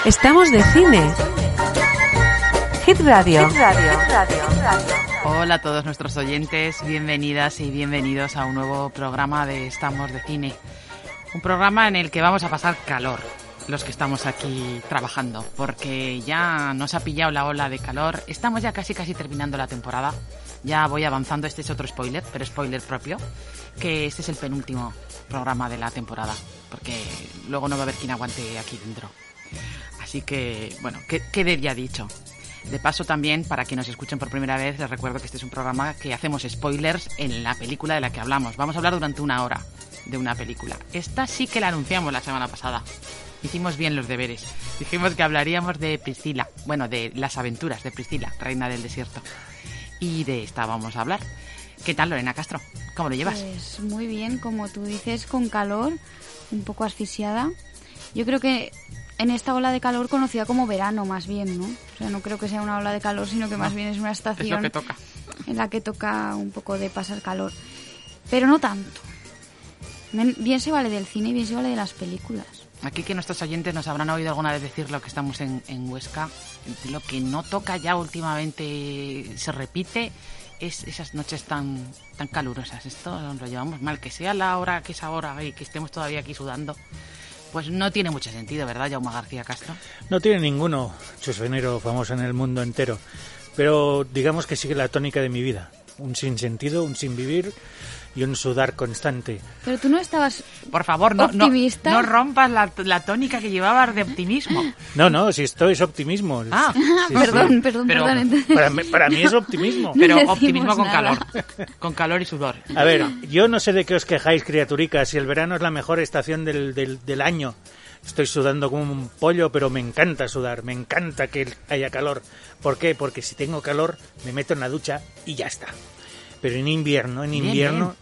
Estamos de cine. Hit Radio. Hola a todos nuestros oyentes, bienvenidas y bienvenidos a un nuevo programa de Estamos de Cine. Un programa en el que vamos a pasar calor, los que estamos aquí trabajando, porque ya nos ha pillado la ola de calor. Estamos ya casi terminando la temporada. Ya voy avanzando, este es otro spoiler, pero spoiler propio, que este es el penúltimo programa de la temporada, porque luego no va a haber quien aguante aquí dentro. Así que, bueno, quede ya dicho. De paso también, para que nos escuchen por primera vez, les recuerdo que este es un programa que hacemos spoilers en la película de la que hablamos. Vamos a hablar durante una hora de una película. Esta sí que la anunciamos la semana pasada. Hicimos bien los deberes. Dijimos que hablaríamos de Priscila, bueno, de las aventuras de Priscila, reina del desierto. Y de esta vamos a hablar. ¿Qué tal, Lorena Castro? ¿Cómo lo llevas? Pues muy bien, como tú dices, con calor, un poco asfixiada. Yo creo que en esta ola de calor conocida como verano, más bien, ¿no? O sea, no creo que sea una ola de calor, sino que más bien es una estación es lo que toca. En la que toca un poco de pasar calor. Pero no tanto. Bien se vale del cine y bien se vale de las películas. Aquí que nuestros oyentes nos habrán oído alguna vez decir lo que estamos en Huesca. Lo que no toca ya últimamente se repite es esas noches tan calurosas. Esto lo llevamos mal. Que sea la hora que es ahora y que estemos todavía aquí sudando, pues no tiene mucho sentido, ¿verdad, Jaume García Castro? No tiene ninguno, chusvenero famoso en el mundo entero. Pero digamos que sigue la tónica de mi vida. Un sinsentido, un sin vivir y un sudar constante. Pero tú no estabas, por favor, optimista. No rompas la tónica que llevabas de optimismo. No, si esto es optimismo. Ah, sí, perdón. Para mí es optimismo. Pero No optimismo con nada. calor. Con calor y sudor. A ver, yo no sé de qué os quejáis, criaturicas, si el verano es la mejor estación del año. Estoy sudando como un pollo, pero me encanta sudar, me encanta que haya calor. ¿Por qué? Porque si tengo calor me meto en la ducha y ya está. Pero en invierno, Bien.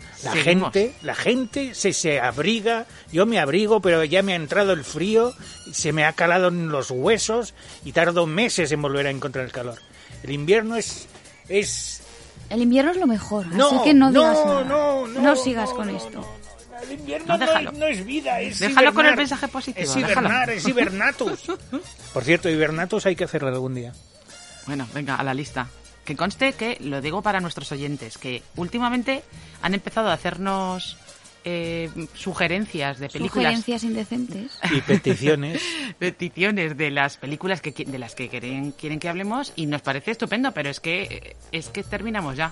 la gente se abriga, yo me abrigo, pero ya me ha entrado el frío, se me ha calado en los huesos y tardo meses en volver a encontrar el calor. El invierno es... El invierno es lo mejor, así que no digas nada. No sigas con esto. El invierno déjalo. No es vida, es Déjalo hibernar. con el mensaje positivo. Es hibernar, es hibernatus. Por cierto, hibernatus hay que hacerlo algún día. Bueno, venga, a la lista. Que conste que, lo digo para nuestros oyentes, que últimamente han empezado a hacernos sugerencias de películas. Sugerencias indecentes. Y peticiones. Peticiones de las películas de las que quieren que hablemos, y nos parece estupendo, pero es que terminamos ya.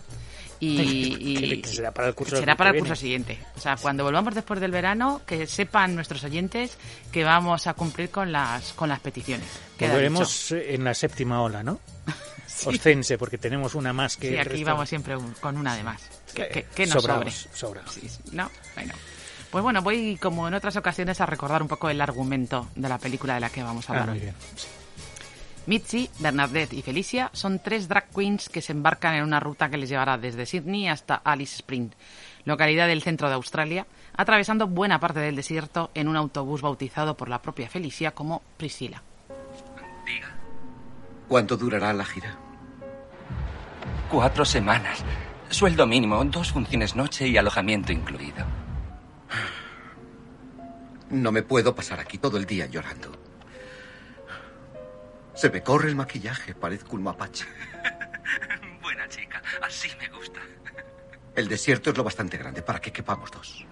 Y será para el curso siguiente. O sea, cuando volvamos después del verano, que sepan nuestros oyentes que vamos a cumplir con las peticiones. Volveremos en la séptima ola, ¿no? Sí. Oscense, porque tenemos una más que... Sí, aquí vamos siempre con una de más. Que nos sobra. Sí. No, bueno. Pues bueno, voy, como en otras ocasiones, a recordar un poco el argumento de la película de la que vamos a hablar hoy. Muy bien. Sí. Mitzi, Bernadette y Felicia son 3 drag queens que se embarcan en una ruta que les llevará desde Sydney hasta Alice Springs, localidad del centro de Australia, atravesando buena parte del desierto en un autobús bautizado por la propia Felicia como Priscila. Diga. ¿Cuánto durará la gira? 4 semanas. Sueldo mínimo, 2 funciones noche y alojamiento incluido. No me puedo pasar aquí todo el día llorando. Se me corre el maquillaje, parezco un mapache. Buena chica, así me gusta. El desierto es lo bastante grande para que quepamos 2.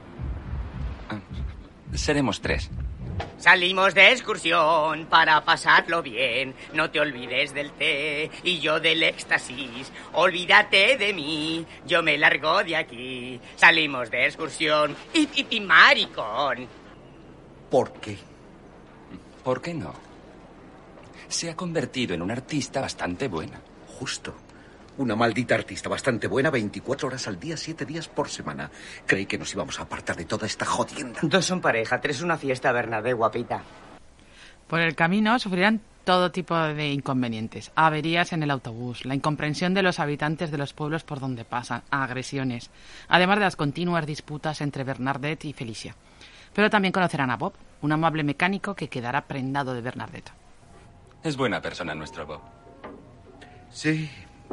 Seremos 3. Salimos de excursión para pasarlo bien. No te olvides del té y yo del éxtasis. Olvídate de mí, yo me largo de aquí. Salimos de excursión y maricón. ¿Por qué? ¿Por qué no? Se ha convertido en una artista bastante buena. Justo. Una maldita artista bastante buena, 24 horas al día, 7 días por semana. Creí que nos íbamos a apartar de toda esta jodienda. 2 son pareja, 3 una fiesta, Bernadette, guapita. Por el camino sufrirán todo tipo de inconvenientes, averías en el autobús, la incomprensión de los habitantes de los pueblos por donde pasan, agresiones, además de las continuas disputas entre Bernadette y Felicia. Pero también conocerán a Bob, un amable mecánico que quedará prendado de Bernadette. Es buena persona nuestro Bob. Sí,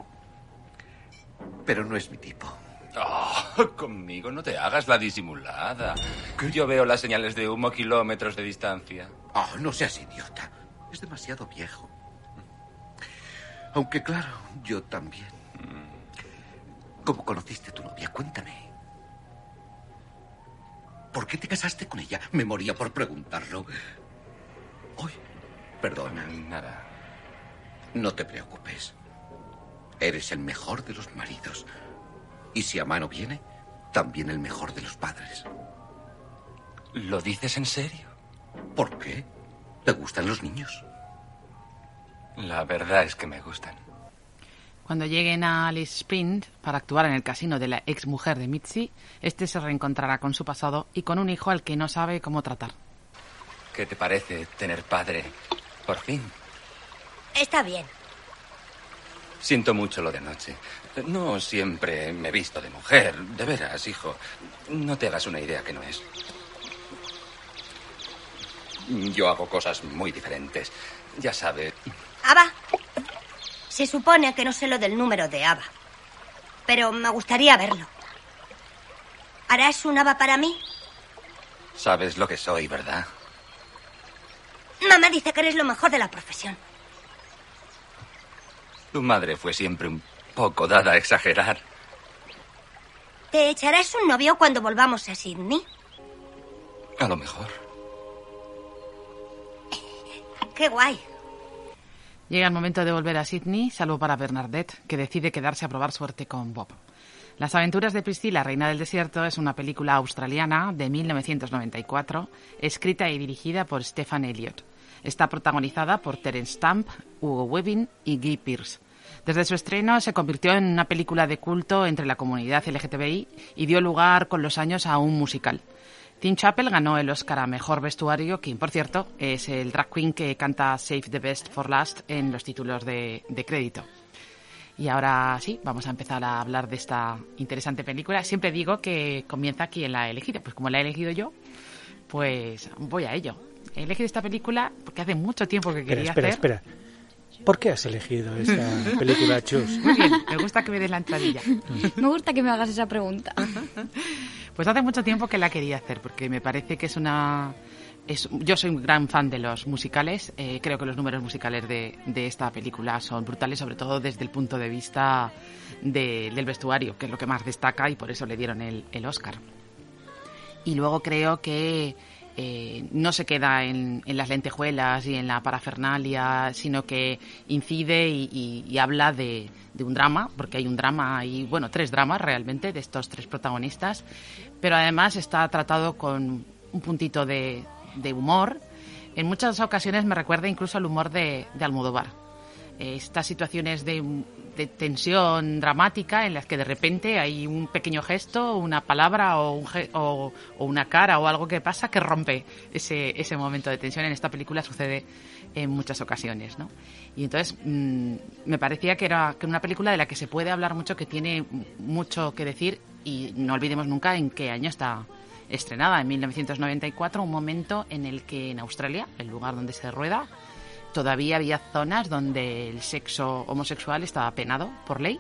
pero no es mi tipo. Oh, conmigo no te hagas la disimulada. Yo veo las señales de humo a kilómetros de distancia. Oh, no seas idiota. Es demasiado viejo. Aunque claro, yo también. ¿Cómo conociste a tu novia? Cuéntame. ¿Por qué te casaste con ella? Me moría por preguntarlo. Uy, perdona. Nada. No te preocupes. Eres el mejor de los maridos. Y si Amano viene, también el mejor de los padres. ¿Lo dices en serio? ¿Por qué? ¿Te gustan los niños? La verdad es que me gustan. Cuando lleguen a Alice Springs para actuar en el casino de la ex mujer de Mitzi, este se reencontrará con su pasado y con un hijo al que no sabe cómo tratar. ¿Qué te parece tener padre? Por fin. Está bien. Siento mucho lo de anoche. No siempre me he visto de mujer. De veras, hijo. No te hagas una idea que no es. Yo hago cosas muy diferentes. Ya sabe. Ava. Se supone que no sé lo del número de Ava. Pero me gustaría verlo. ¿Harás un Ava para mí? Sabes lo que soy, ¿verdad? Mamá dice que eres lo mejor de la profesión. Tu madre fue siempre un poco dada a exagerar. ¿Te echarás un novio cuando volvamos a Sydney? A lo mejor. ¡Qué guay! Llega el momento de volver a Sydney, salvo para Bernadette, que decide quedarse a probar suerte con Bob. Las aventuras de Priscilla, reina del desierto, es una película australiana de 1994, escrita y dirigida por Stephen Elliott. Está protagonizada por Terence Stamp, Hugo Weaving y Guy Pearce. Desde su estreno se convirtió en una película de culto entre la comunidad LGTBI y dio lugar con los años a un musical. Tim Chappell ganó el Oscar a Mejor Vestuario, quien, por cierto, es el drag queen que canta Save the Best for Last en los títulos de crédito. Y ahora sí, vamos a empezar a hablar de esta interesante película. Siempre digo que comienza quien la ha elegido. Pues como la he elegido yo, pues voy a ello. He elegido esta película porque hace mucho tiempo que quería hacer... Espera. ¿Por qué has elegido esta película, Chus? Muy bien, me gusta que me des la entradilla. Me gusta que me hagas esa pregunta. Pues hace mucho tiempo que la quería hacer, porque me parece que yo soy un gran fan de los musicales. Creo que los números musicales de esta película son brutales, sobre todo desde el punto de vista del vestuario, que es lo que más destaca y por eso le dieron el Oscar. Y luego creo que no se queda en las lentejuelas y en la parafernalia, sino que incide y habla de un drama, porque hay un drama y, bueno, 3 dramas realmente de estos 3 protagonistas, pero además está tratado con un puntito de humor. En muchas ocasiones me recuerda incluso al humor de Almodóvar. Estas situaciones de tensión dramática en las que de repente hay un pequeño gesto, una palabra o una cara o algo que pasa que rompe ese momento de tensión. En esta película sucede en muchas ocasiones, ¿no? Y entonces me parecía que era una película de la que se puede hablar mucho, que tiene mucho que decir, y no olvidemos nunca en qué año está estrenada, en 1994, un momento en el que en Australia, el lugar donde se rueda, todavía había zonas donde el sexo homosexual estaba penado por ley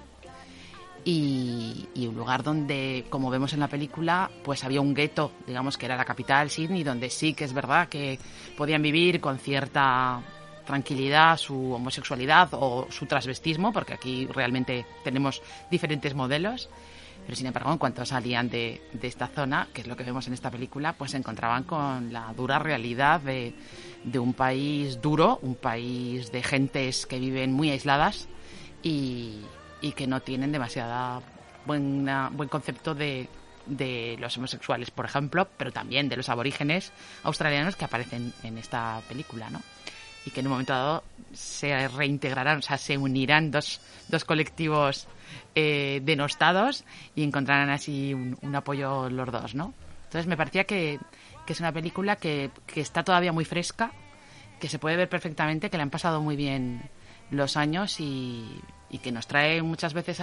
y un lugar donde, como vemos en la película, pues había un gueto, digamos que era la capital, Sydney, donde sí que es verdad que podían vivir con cierta tranquilidad su homosexualidad o su transvestismo, porque aquí realmente tenemos diferentes modelos. Pero sin embargo, en cuanto salían de esta zona, que es lo que vemos en esta película, pues se encontraban con la dura realidad de un país duro, un país de gentes que viven muy aisladas y que no tienen demasiada buen concepto de los homosexuales, por ejemplo, pero también de los aborígenes australianos que aparecen en esta película, ¿no? Y que en un momento dado se reintegrarán, o sea, se unirán dos colectivos denostados y encontrarán así un apoyo los dos, ¿no? Entonces me parecía que es una película que está todavía muy fresca, que se puede ver perfectamente, que le han pasado muy bien los años y que nos trae muchas veces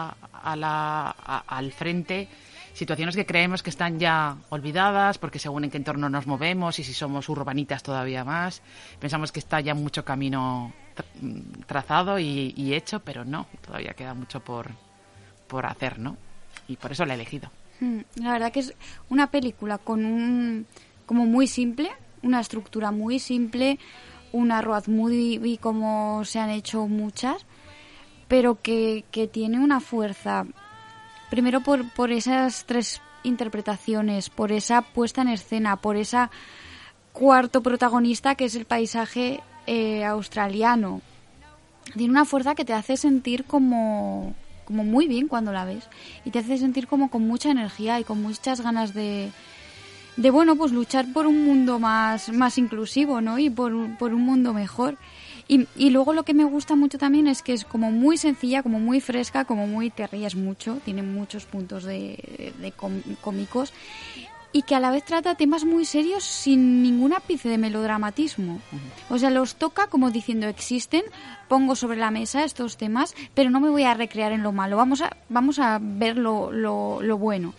al frente situaciones que creemos que están ya olvidadas, porque según en qué entorno nos movemos y si somos urbanitas todavía más, pensamos que está ya mucho camino trazado y hecho, pero no, todavía queda mucho por hacer, ¿no? Y por eso la he elegido. La verdad que es una película como muy simple, una estructura muy simple, una road movie como se han hecho muchas, pero que tiene una fuerza, primero por esas 3 interpretaciones, por esa puesta en escena, por esa cuarto protagonista que es el paisaje australiano. Tiene una fuerza que te hace sentir como muy bien cuando la ves, y te hace sentir como con mucha energía y con muchas ganas de bueno, pues luchar por un mundo más inclusivo, ¿no? Y por un mundo mejor. Y luego lo que me gusta mucho también es que es como muy sencilla, como muy fresca, como muy te ríes mucho, tiene muchos puntos de cómicos, y que a la vez trata temas muy serios sin ningún ápice de melodramatismo. O sea, los toca como diciendo, existen, pongo sobre la mesa estos temas, pero no me voy a recrear en lo malo, vamos a ver lo bueno.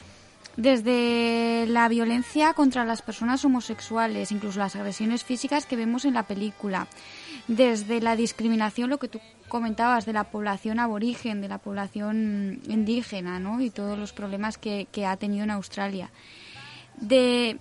Desde la violencia contra las personas homosexuales, incluso las agresiones físicas que vemos en la película, desde la discriminación, lo que tú comentabas, de la población aborigen, de la población indígena, ¿no? Y todos los problemas que ha tenido en Australia, de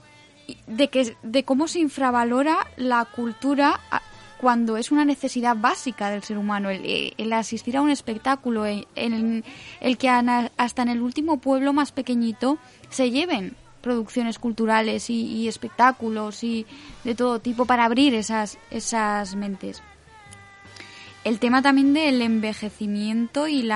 cómo se infravalora la cultura cuando es una necesidad básica del ser humano, el asistir a un espectáculo, el que hasta en el último pueblo más pequeñito se lleven producciones culturales y espectáculos y de todo tipo para abrir esas mentes. El tema también del envejecimiento y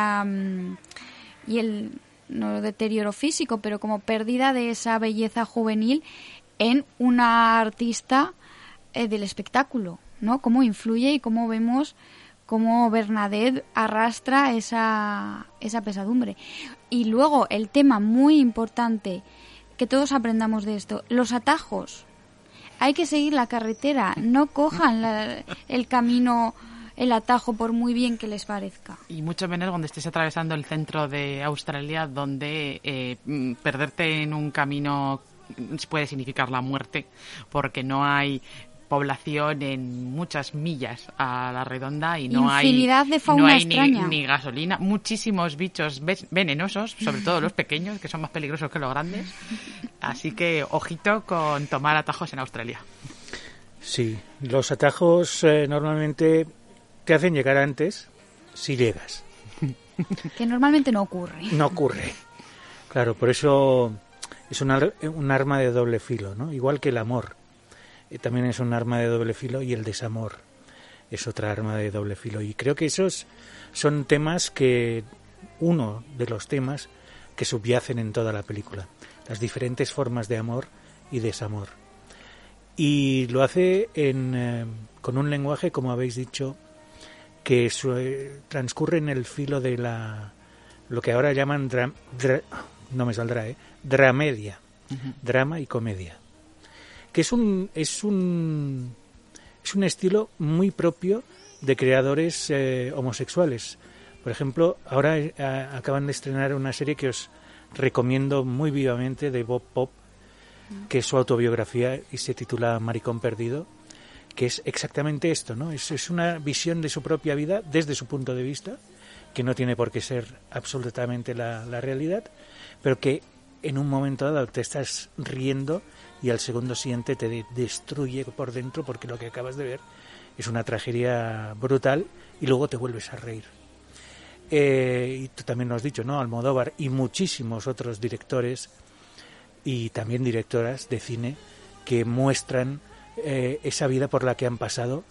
el no deterioro físico, pero como pérdida de esa belleza juvenil en una artista del espectáculo, ¿no? Cómo influye y cómo vemos cómo Bernadette arrastra esa pesadumbre. Y luego el tema muy importante, que todos aprendamos de esto, los atajos. Hay que seguir la carretera, no cojan el camino, el atajo, por muy bien que les parezca. Y mucho menos cuando estés atravesando el centro de Australia, donde perderte en un camino puede significar la muerte, porque no hay población en muchas millas a la redonda y no infinidad de fauna extraña. Ni gasolina, muchísimos bichos venenosos, sobre todo los pequeños, que son más peligrosos que los grandes. Así que ojito con tomar atajos en Australia. Sí, los atajos normalmente te hacen llegar antes si llegas. Que normalmente no ocurre. No ocurre. Claro, por eso es un arma de doble filo, ¿no? Igual que el amor. También es un arma de doble filo, y el desamor es otra arma de doble filo. Y creo que esos son uno de los temas que subyacen en toda la película. Las diferentes formas de amor y desamor. Y lo hace con un lenguaje, como habéis dicho, que transcurre en el filo de lo que ahora llaman dramedia, drama y comedia, que es un estilo muy propio de creadores homosexuales. Por ejemplo, ahora acaban de estrenar una serie que os recomiendo muy vivamente, de Bob Pop, que es su autobiografía y se titula Maricón Perdido, que es exactamente esto, ¿no? Es una visión de su propia vida desde su punto de vista, que no tiene por qué ser absolutamente la realidad, pero que en un momento dado te estás riendo y al segundo siguiente te destruye por dentro, porque lo que acabas de ver es una tragedia brutal y luego te vuelves a reír. Y tú también lo has dicho, ¿no? Almodóvar y muchísimos otros directores y también directoras de cine que muestran esa vida por la que han pasado,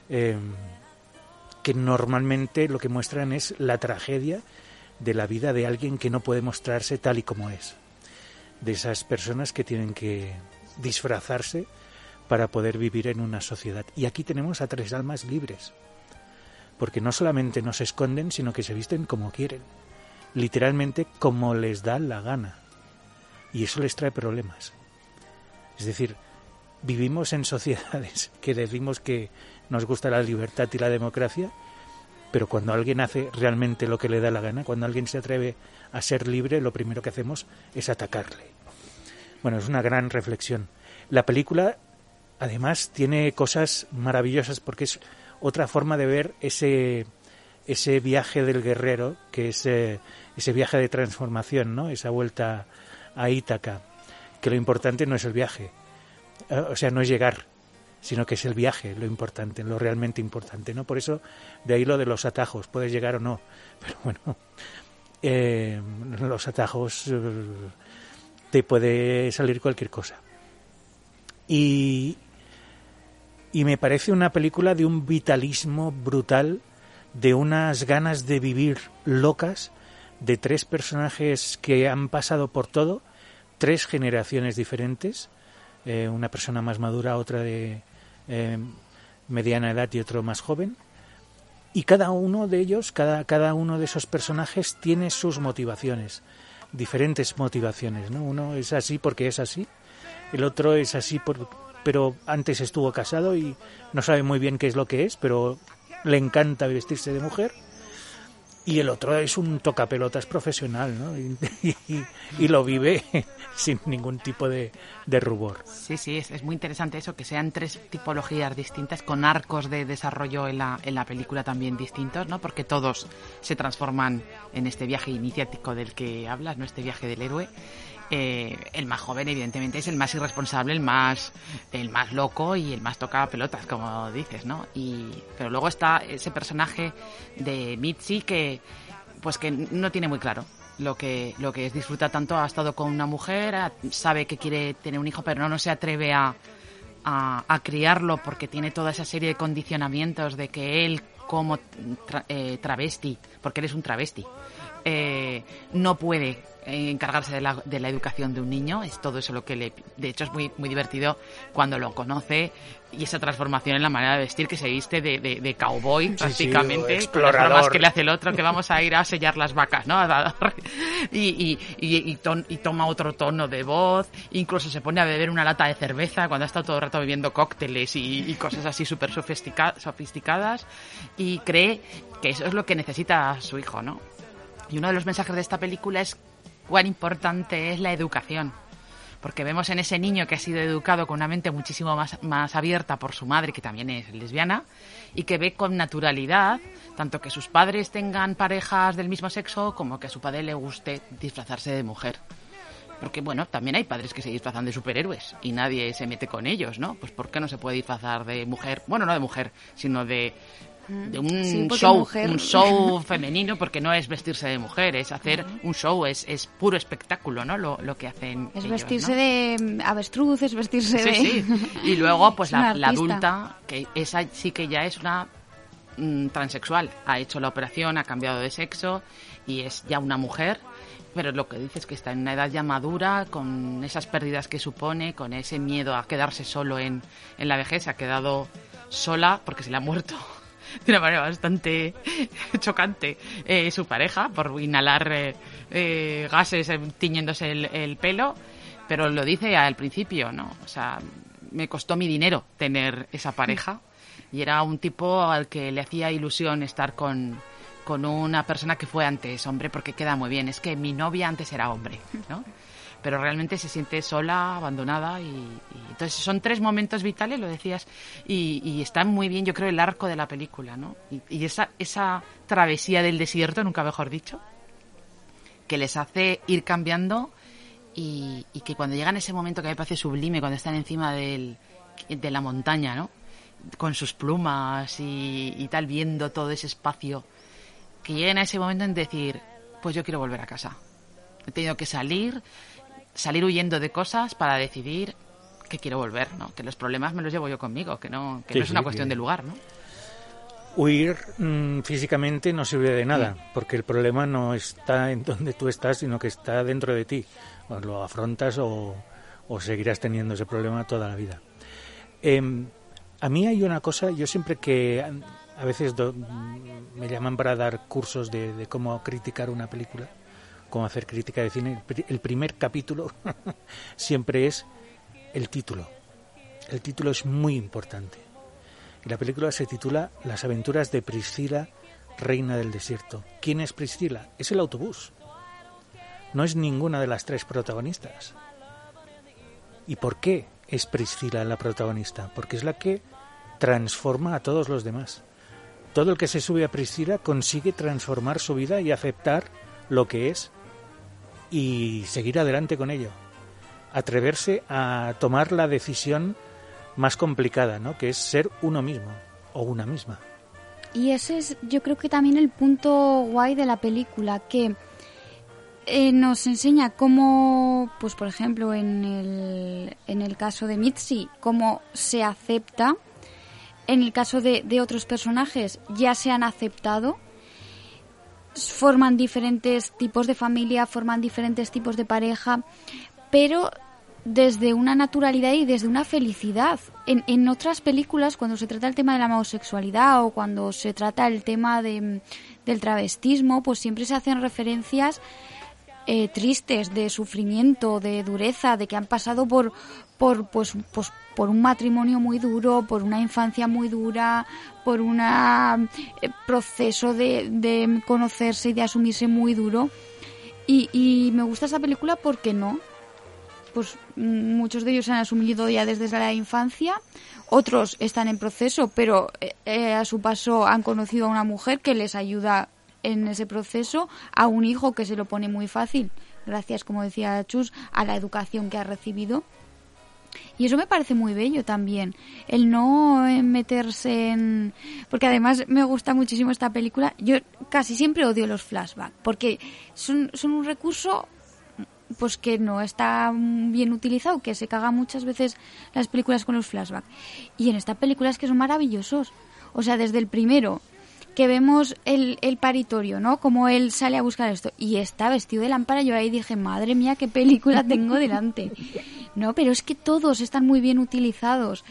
que normalmente lo que muestran es la tragedia de la vida de alguien que no puede mostrarse tal y como es, de esas personas que tienen que disfrazarse para poder vivir en una sociedad. Y aquí tenemos a tres almas libres, porque no solamente no se esconden, sino que se visten como quieren, literalmente como les da la gana, y eso les trae problemas. Es decir, vivimos en sociedades que decimos que nos gusta la libertad y la democracia, pero cuando alguien hace realmente lo que le da la gana, cuando alguien se atreve a ser libre, lo primero que hacemos es atacarle. Bueno, es una gran reflexión. La película, además, tiene cosas maravillosas, porque es otra forma de ver ese viaje del guerrero, que es ese viaje de transformación, ¿no? Esa vuelta a Ítaca, que lo importante no es el viaje, o sea, no es llegar, sino que es el viaje lo importante, lo realmente importante, ¿no? Por eso, de ahí lo de los atajos, puedes llegar o no, pero bueno, los atajos te puede salir cualquier cosa. Y me parece una película de un vitalismo brutal, de unas ganas de vivir locas, de 3 personajes que han pasado por todo, 3 generaciones diferentes, una persona más madura, otra de mediana edad y otro más joven, y cada uno de ellos, cada uno de esos personajes tiene sus motivaciones, diferentes motivaciones, ¿no? Uno es así porque es así, el otro es así pero antes estuvo casado y no sabe muy bien qué es lo que es, pero le encanta vestirse de mujer. Y el otro es un tocapelotas profesional, ¿no? Y lo vive sin ningún tipo de rubor. Sí, es muy interesante eso, que sean 3 tipologías distintas, con arcos de desarrollo en la película también distintos, ¿no? Porque todos se transforman en este viaje iniciático del que hablas, ¿no? Este viaje del héroe. El más joven, evidentemente, es el más irresponsable, el más loco y el más toca pelotas, como dices, ¿no? Pero luego está ese personaje de Mitzi que no tiene muy claro lo que es. Disfruta tanto, ha estado con una mujer, sabe que quiere tener un hijo, pero no se atreve a criarlo porque tiene toda esa serie de condicionamientos de que él, como travesti, porque él es un travesti, no puede encargarse de la educación de un niño. Es todo eso lo que de hecho es muy, muy divertido cuando lo conoce, y esa transformación en la manera de vestir, que se viste de cowboy prácticamente, con las bromas que le hace el otro, que vamos a ir a sellar las vacas, ¿no? y toma otro tono de voz, incluso se pone a beber una lata de cerveza cuando ha estado todo el rato bebiendo cócteles y cosas así súper sofisticadas, y cree que eso es lo que necesita su hijo, ¿no? Y uno de los mensajes de esta película es cuán importante es la educación, porque vemos en ese niño que ha sido educado con una mente muchísimo más abierta por su madre, que también es lesbiana, y que ve con naturalidad tanto que sus padres tengan parejas del mismo sexo como que a su padre le guste disfrazarse de mujer. Porque, bueno, también hay padres que se disfrazan de superhéroes y nadie se mete con ellos, ¿no? Pues ¿por qué no se puede disfrazar de mujer? Bueno, no de mujer, sino de un show femenino, porque no es vestirse de mujer, es hacer un show, es puro espectáculo, ¿no? Lo que hacen es ellos, vestirse, ¿no? de avestruz, es vestirse de... Sí. Y luego, pues la artista. adulta, que esa sí que ya es una transexual, ha hecho la operación, ha cambiado de sexo y es ya una mujer, pero lo que dices es que está en una edad ya madura, con esas pérdidas que supone, con ese miedo a quedarse solo en la vejez. Se ha quedado sola porque se le ha muerto de una manera bastante chocante su pareja por inhalar gases tiñéndose el pelo, pero lo dice al principio, ¿no? O sea, me costó mi dinero tener esa pareja, y era un tipo al que le hacía ilusión estar con una persona que fue antes hombre, porque queda muy bien. Es que mi novia antes era hombre, ¿no? Pero realmente se siente sola, abandonada, y entonces son 3 momentos vitales, lo decías, y está muy bien, yo creo, el arco de la película, ¿no? Y esa travesía del desierto, nunca mejor dicho, que les hace ir cambiando, y que cuando llegan a ese momento que me parece sublime, cuando están encima de la montaña, ¿no? Con sus plumas y tal, viendo todo ese espacio, que lleguen a ese momento en decir, pues yo quiero volver a casa. He tenido que salir huyendo de cosas para decidir que quiero volver, ¿no? Que los problemas me los llevo yo conmigo, que no es una cuestión de lugar, ¿no? Huir físicamente no sirve de nada, porque el problema no está en donde tú estás, sino que está dentro de ti. O lo afrontas o seguirás teniendo ese problema toda la vida. A mí hay una cosa, yo siempre que a veces me llaman para dar cursos de cómo criticar una película, cómo hacer crítica de cine, el primer capítulo siempre es el título. El título es muy importante. Y la película se titula Las aventuras de Priscila, reina del desierto. ¿Quién es Priscila? Es el autobús. No es ninguna de las 3 protagonistas. ¿Y por qué es Priscila la protagonista? Porque es la que transforma a todos los demás. Todo el que se sube a Priscila consigue transformar su vida y aceptar lo que es y seguir adelante con ello. Atreverse a tomar la decisión más complicada, ¿no? Que es ser uno mismo o una misma. Y ese es, yo creo que también el punto guay de la película, que nos enseña cómo, pues por ejemplo, en el caso de Mitzi, cómo se acepta. En el caso de otros personajes, ya se han aceptado. Forman diferentes tipos de familia, forman diferentes tipos de pareja, pero desde una naturalidad y desde una felicidad. En otras películas, cuando se trata el tema de la homosexualidad o cuando se trata el tema del travestismo, pues siempre se hacen referencias tristes, de sufrimiento, de dureza, de que han pasado por un matrimonio muy duro, por una infancia muy dura, por un proceso de conocerse y de asumirse muy duro. Y me gusta esta película porque pues muchos de ellos se han asumido ya desde la infancia, otros están en proceso, pero a su paso han conocido a una mujer que les ayuda en ese proceso, a un hijo que se lo pone muy fácil, gracias, como decía Chus, a la educación que ha recibido. Y eso me parece muy bello también, el no meterse en... Porque además me gusta muchísimo esta película. Yo casi siempre odio los flashbacks, porque son un recurso pues que no está bien utilizado, que se cagan muchas veces las películas con los flashbacks. Y en esta película es que son maravillosos. O sea, desde el primero, que vemos el paritorio, ¿no? Como él sale a buscar esto y está vestido de lámpara, yo ahí dije, madre mía, qué película tengo delante. No, pero es que todos están muy bien utilizados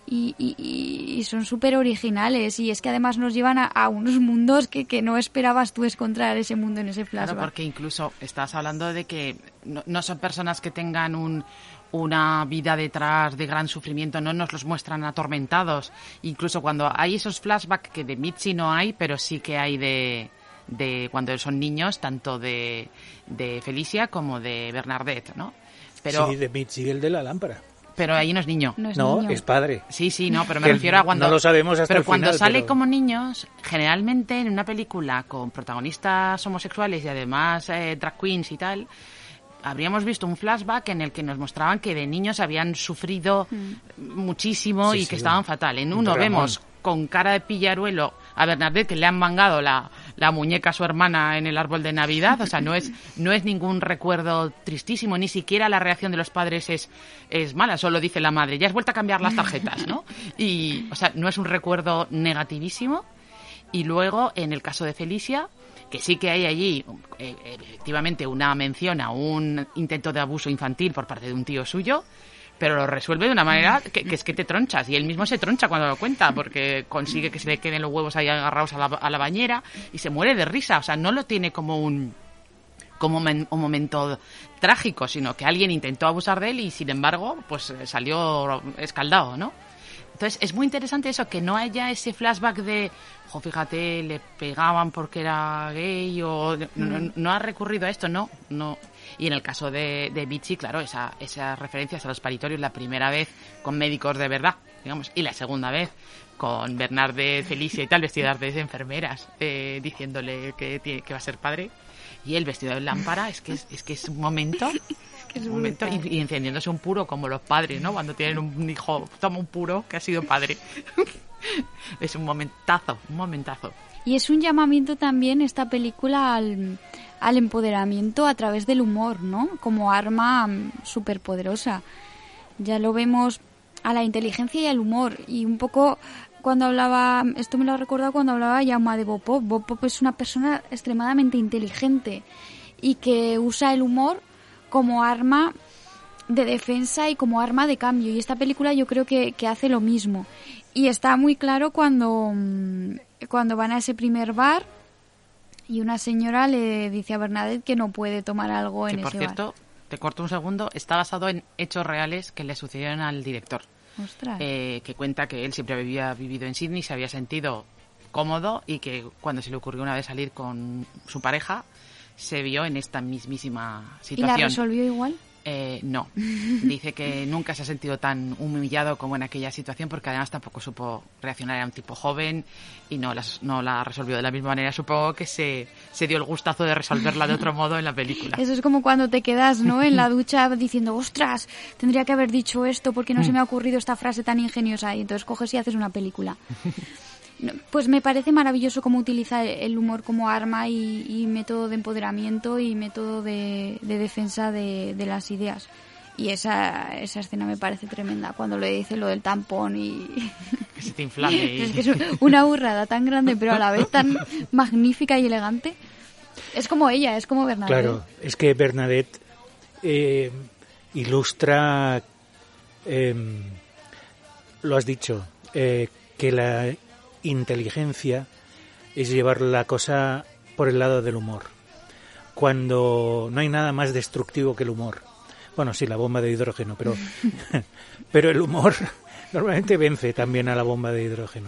y son súper originales, y es que además nos llevan a unos mundos que no esperabas tú encontrar ese mundo en ese flashback. Claro, porque incluso estás hablando de que no son personas que tengan una vida detrás de gran sufrimiento, no nos los muestran atormentados. Incluso cuando hay esos flashbacks, que de Mitzi no hay, pero sí que hay de cuando son niños, tanto de Felicia como de Bernadette, ¿no? Pero, sí, de Mitzi, el de la lámpara. Pero ahí no es niño. No, es padre. Sí, no, pero me refiero a cuando... No lo sabemos hasta pero el final. Pero cuando sale como niños, generalmente en una película con protagonistas homosexuales y además drag queens y tal, habríamos visto un flashback en el que nos mostraban que de niños habían sufrido muchísimo y que estaban fatal. En uno vemos con cara de pillaruelo a Bernadette, que le han mangado la muñeca a su hermana en el árbol de Navidad. O sea, no es ningún recuerdo tristísimo, ni siquiera la reacción de los padres es mala, solo dice la madre, ya has vuelto a cambiar las tarjetas, ¿no? Y, o sea, no es un recuerdo negativísimo. Y luego, en el caso de Felicia, que sí que hay allí efectivamente una mención a un intento de abuso infantil por parte de un tío suyo, pero lo resuelve de una manera que es que te tronchas, y él mismo se troncha cuando lo cuenta, porque consigue que se le queden los huevos ahí agarrados a la bañera y se muere de risa. O sea, no lo tiene como un momento trágico, sino que alguien intentó abusar de él y sin embargo pues salió escaldado, ¿no? Entonces es muy interesante eso, que no haya ese flashback de, fíjate, le pegaban porque era gay, o no ha recurrido a esto, no. Y en el caso de Mitzi, claro, esas referencias a los paritorios, la primera vez con médicos de verdad, digamos, y la segunda vez con Bernadette, Felicia y tal, vestidas de enfermeras, diciéndole que va a ser padre, y él vestido de lámpara, es que es un momento... Es un momento, y encendiéndose un puro como los padres, ¿no? Cuando tienen un hijo, toma un puro que ha sido padre. Es un momentazo. Y es un llamamiento también esta película al empoderamiento a través del humor, ¿no? Como arma superpoderosa. Ya lo vemos a la inteligencia y al humor. Y un poco cuando hablaba, esto me lo ha recordado cuando hablaba Jaume de Bob Pop. Bob Pop es una persona extremadamente inteligente y que usa el humor como arma de defensa y como arma de cambio, y esta película yo creo que hace lo mismo, y está muy claro cuando van a ese primer bar y una señora le dice a Bernadette que no puede tomar algo en ese bar. Por cierto, te corto un segundo, está basado en hechos reales que le sucedieron al director. Ostras. Que cuenta que él siempre había vivido en Sydney, se había sentido cómodo, y que cuando se le ocurrió una vez salir con su pareja se vio en esta mismísima situación. ¿Y la resolvió igual? No. Dice que nunca se ha sentido tan humillado como en aquella situación, porque además tampoco supo reaccionar. Era un tipo joven y no la resolvió de la misma manera. Supongo que se dio el gustazo de resolverla de otro modo en la película. Eso es como cuando te quedas, ¿no?, en la ducha diciendo, ostras, tendría que haber dicho esto porque no se me ha ocurrido esta frase tan ingeniosa, y entonces coges y haces una película. Pues me parece maravilloso cómo utiliza el humor como arma y método de empoderamiento y método de defensa de las ideas. Y esa escena me parece tremenda, cuando le dice lo del tampón y... Que se te inflame. Es que es una burrada tan grande, pero a la vez tan magnífica y elegante. Es como ella, es como Bernadette. Claro, es que Bernadette ilustra, lo has dicho, que la inteligencia es llevar la cosa por el lado del humor, cuando no hay nada más destructivo que el humor. Bueno, sí, la bomba de hidrógeno, pero el humor normalmente vence también a la bomba de hidrógeno.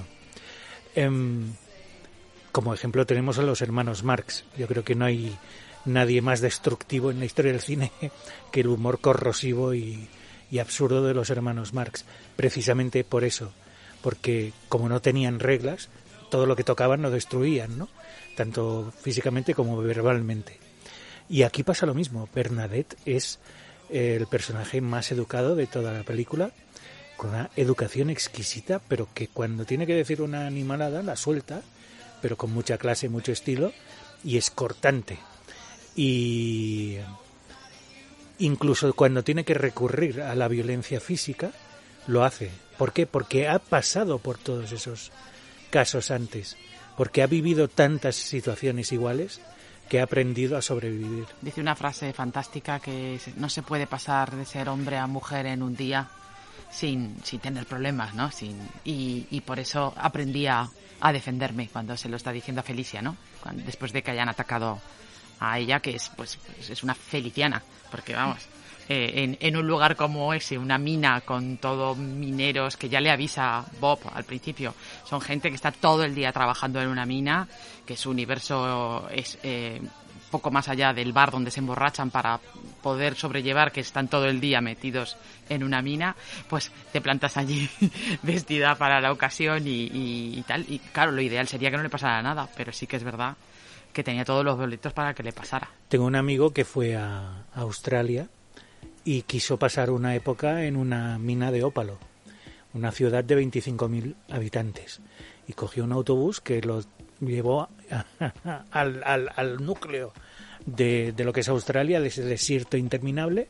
Como ejemplo tenemos a los hermanos Marx. Yo creo que no hay nadie más destructivo en la historia del cine que el humor corrosivo y absurdo de los hermanos Marx. Precisamente por eso, porque como no tenían reglas, todo lo que tocaban lo destruían, ¿no? Tanto físicamente como verbalmente. Y aquí pasa lo mismo. Bernadette es el personaje más educado de toda la película, con una educación exquisita, pero que cuando tiene que decir una animalada la suelta, pero con mucha clase, mucho estilo, y es cortante. Y incluso cuando tiene que recurrir a la violencia física, lo hace. ¿Por qué? Porque ha pasado por todos esos casos antes, porque ha vivido tantas situaciones iguales que ha aprendido a sobrevivir. Dice una frase fantástica, que no se puede pasar de ser hombre a mujer en un día sin tener problemas, ¿no? Y por eso aprendí a defenderme, cuando se lo está diciendo a Felicia, ¿no? Después de que hayan atacado a ella, que es una feliciana, porque vamos, en un lugar como ese, una mina con todo mineros, que ya le avisa Bob al principio, son gente que está todo el día trabajando en una mina, que su universo es poco más allá del bar donde se emborrachan para poder sobrellevar, que están todo el día metidos en una mina. Pues te plantas allí vestida para la ocasión y tal. Y claro, lo ideal sería que no le pasara nada, pero sí que es verdad que tenía todos los boletos para que le pasara. Tengo un amigo que fue a Australia y quiso pasar una época en una mina de ópalo, una ciudad de 25.000 habitantes, y cogió un autobús que lo llevó al núcleo de lo que es Australia, de ese desierto interminable,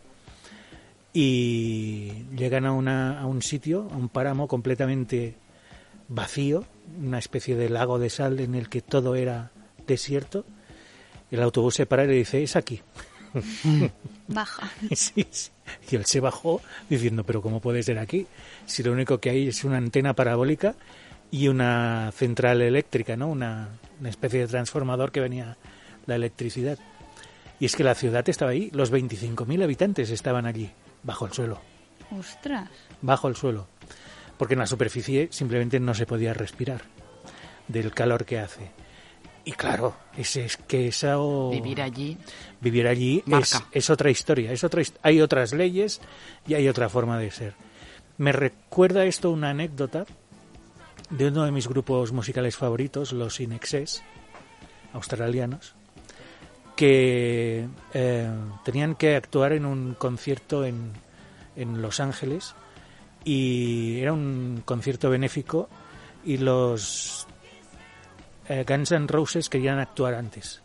y llegan a un sitio, a un páramo completamente vacío, una especie de lago de sal en el que todo era desierto. El autobús se para y le dice, es aquí. Baja. Sí. Y él se bajó diciendo, pero ¿cómo puede ser aquí? Si lo único que hay es una antena parabólica y una central eléctrica, ¿no? Una especie de transformador que venía la electricidad. Y es que la ciudad estaba ahí, los 25.000 habitantes estaban allí, bajo el suelo. ¡Ostras! Bajo el suelo. Porque en la superficie simplemente no se podía respirar del calor que hace. Y claro, vivir allí es otra historia, hay otras leyes y hay otra forma de ser. Me recuerda esto una anécdota de uno de mis grupos musicales favoritos, los In Excess, australianos, que tenían que actuar en un concierto en Los Ángeles, y era un concierto benéfico, y los Guns N' Roses querían actuar antes,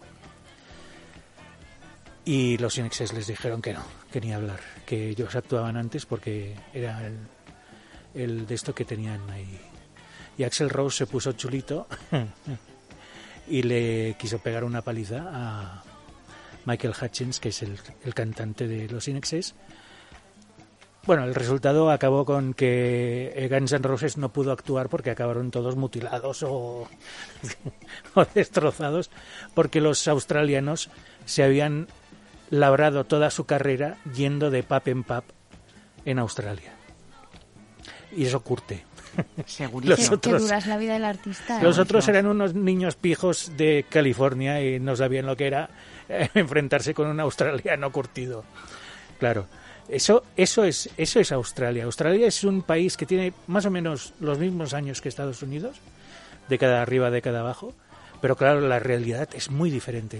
y los In Excess les dijeron que no, que ni hablar, que ellos actuaban antes porque era el de esto que tenían ahí. Y Axl Rose se puso chulito y le quiso pegar una paliza a Michael Hutchence, que es el cantante de los In Excess. Bueno, el resultado acabó con que Guns N' Roses no pudo actuar porque acabaron todos mutilados o destrozados, porque los australianos se habían labrado toda su carrera yendo de pub en pub en Australia. Y eso curte. Segurísimo. Qué dura es la vida del artista. Los otros eran unos niños pijos de California y no sabían lo que era enfrentarse con un australiano curtido. Claro. Eso es Australia. Australia es un país que tiene más o menos los mismos años que Estados Unidos, década arriba, década abajo, pero claro, la realidad es muy diferente.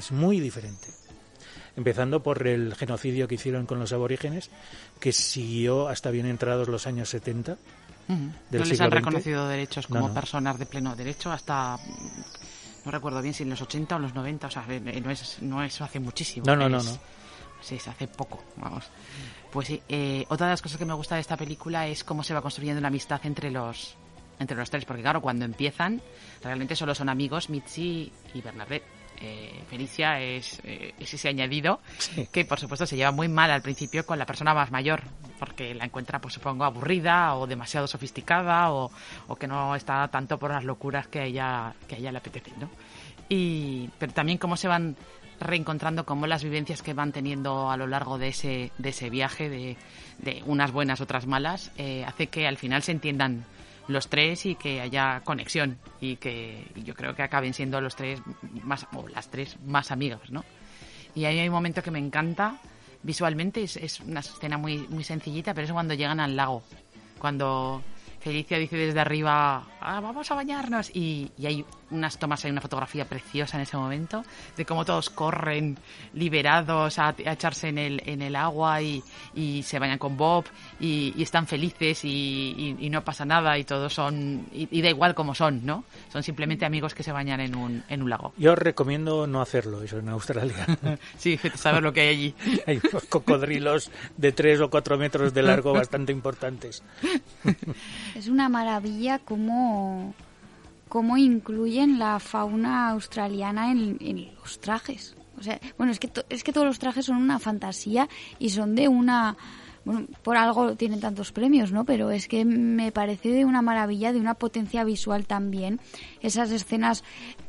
Empezando por el genocidio que hicieron con los aborígenes, que siguió hasta bien entrados los años 70 del no les siglo han XX. reconocido derechos como No. personas de pleno derecho hasta, no recuerdo bien si en los 80 o los 90, o sea, no es hace muchísimo. No. Sí, es hace poco, vamos. Pues sí, otra de las cosas que me gusta de esta película es cómo se va construyendo la amistad entre los tres, porque claro, cuando empiezan, realmente solo son amigos Mitzi y Bernadette. Felicia es ese añadido que por supuesto se lleva muy mal al principio con la persona más mayor, porque la encuentra, pues supongo, aburrida o demasiado sofisticada o que no está tanto por las locuras que a ella le apetece, ¿no? Pero también cómo se van reencontrando, cómo las vivencias que van teniendo a lo largo de ese viaje, de unas buenas, otras malas, hace que al final se entiendan los tres y que haya conexión y que yo creo que acaben siendo los tres más, o las tres más amigas, ¿no? Y ahí hay un momento que me encanta visualmente, es una escena muy, muy sencillita, pero es cuando llegan al lago, cuando Felicia dice desde arriba, vamos a bañarnos, y hay unas tomas, hay una fotografía preciosa en ese momento de cómo todos corren liberados a echarse en el agua y se bañan con Bob y están felices y no pasa nada y todos son, y da igual cómo son, ¿no? Son simplemente amigos que se bañan en un lago. Yo recomiendo no hacerlo, eso en Australia. Sí, saber lo que hay allí. Hay unos cocodrilos de 3 o 4 metros de largo bastante importantes. Es una maravilla cómo incluyen la fauna australiana en los trajes. O sea, bueno, es que todos los trajes son una fantasía y son de una... Bueno, por algo tienen tantos premios, ¿no? Pero es que me parece de una maravilla, de una potencia visual también. Esas escenas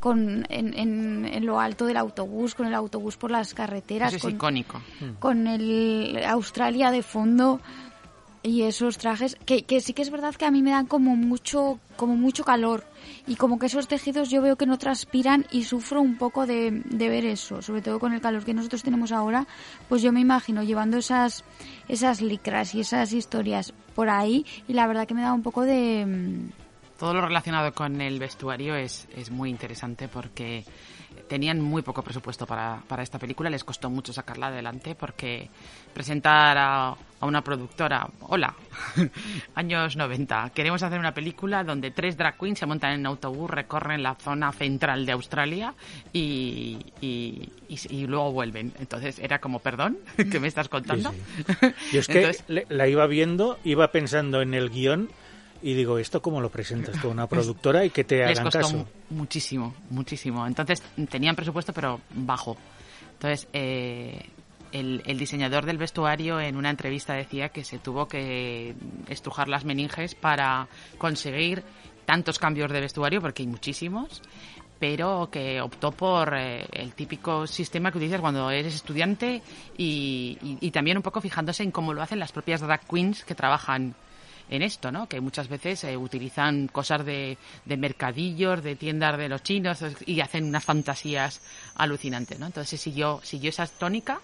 en lo alto del autobús, con el autobús por las carreteras. Eso es icónico. Con el Australia de fondo... Y esos trajes, que sí que es verdad que a mí me dan como mucho calor. Y como que esos tejidos yo veo que no transpiran y sufro un poco de ver eso. Sobre todo con el calor que nosotros tenemos ahora, pues yo me imagino llevando esas licras y esas historias por ahí. Y la verdad que me da un poco de... Todo lo relacionado con el vestuario es muy interesante porque tenían muy poco presupuesto para esta película. Les costó mucho sacarla adelante porque presentar a una productora, hola, años 90, queremos hacer una película donde 3 drag queens se montan en un autobús, recorren la zona central de Australia y luego vuelven. Entonces era como, perdón, ¿qué me estás contando? Sí. Yo es que la iba viendo, iba pensando en el guión y digo, ¿esto cómo lo presentas tú a una productora y que te hagan caso? Les costó muchísimo. Entonces tenían presupuesto pero bajo. Entonces el diseñador del vestuario en una entrevista decía que se tuvo que estrujar las meninges para conseguir tantos cambios de vestuario, porque hay muchísimos, pero que optó por el típico sistema que utilizas cuando eres estudiante y también un poco fijándose en cómo lo hacen las propias drag queens que trabajan en esto, ¿no? Que muchas veces utilizan cosas de mercadillos, de tiendas de los chinos y hacen unas fantasías alucinantes, ¿no? Entonces siguió esa tónica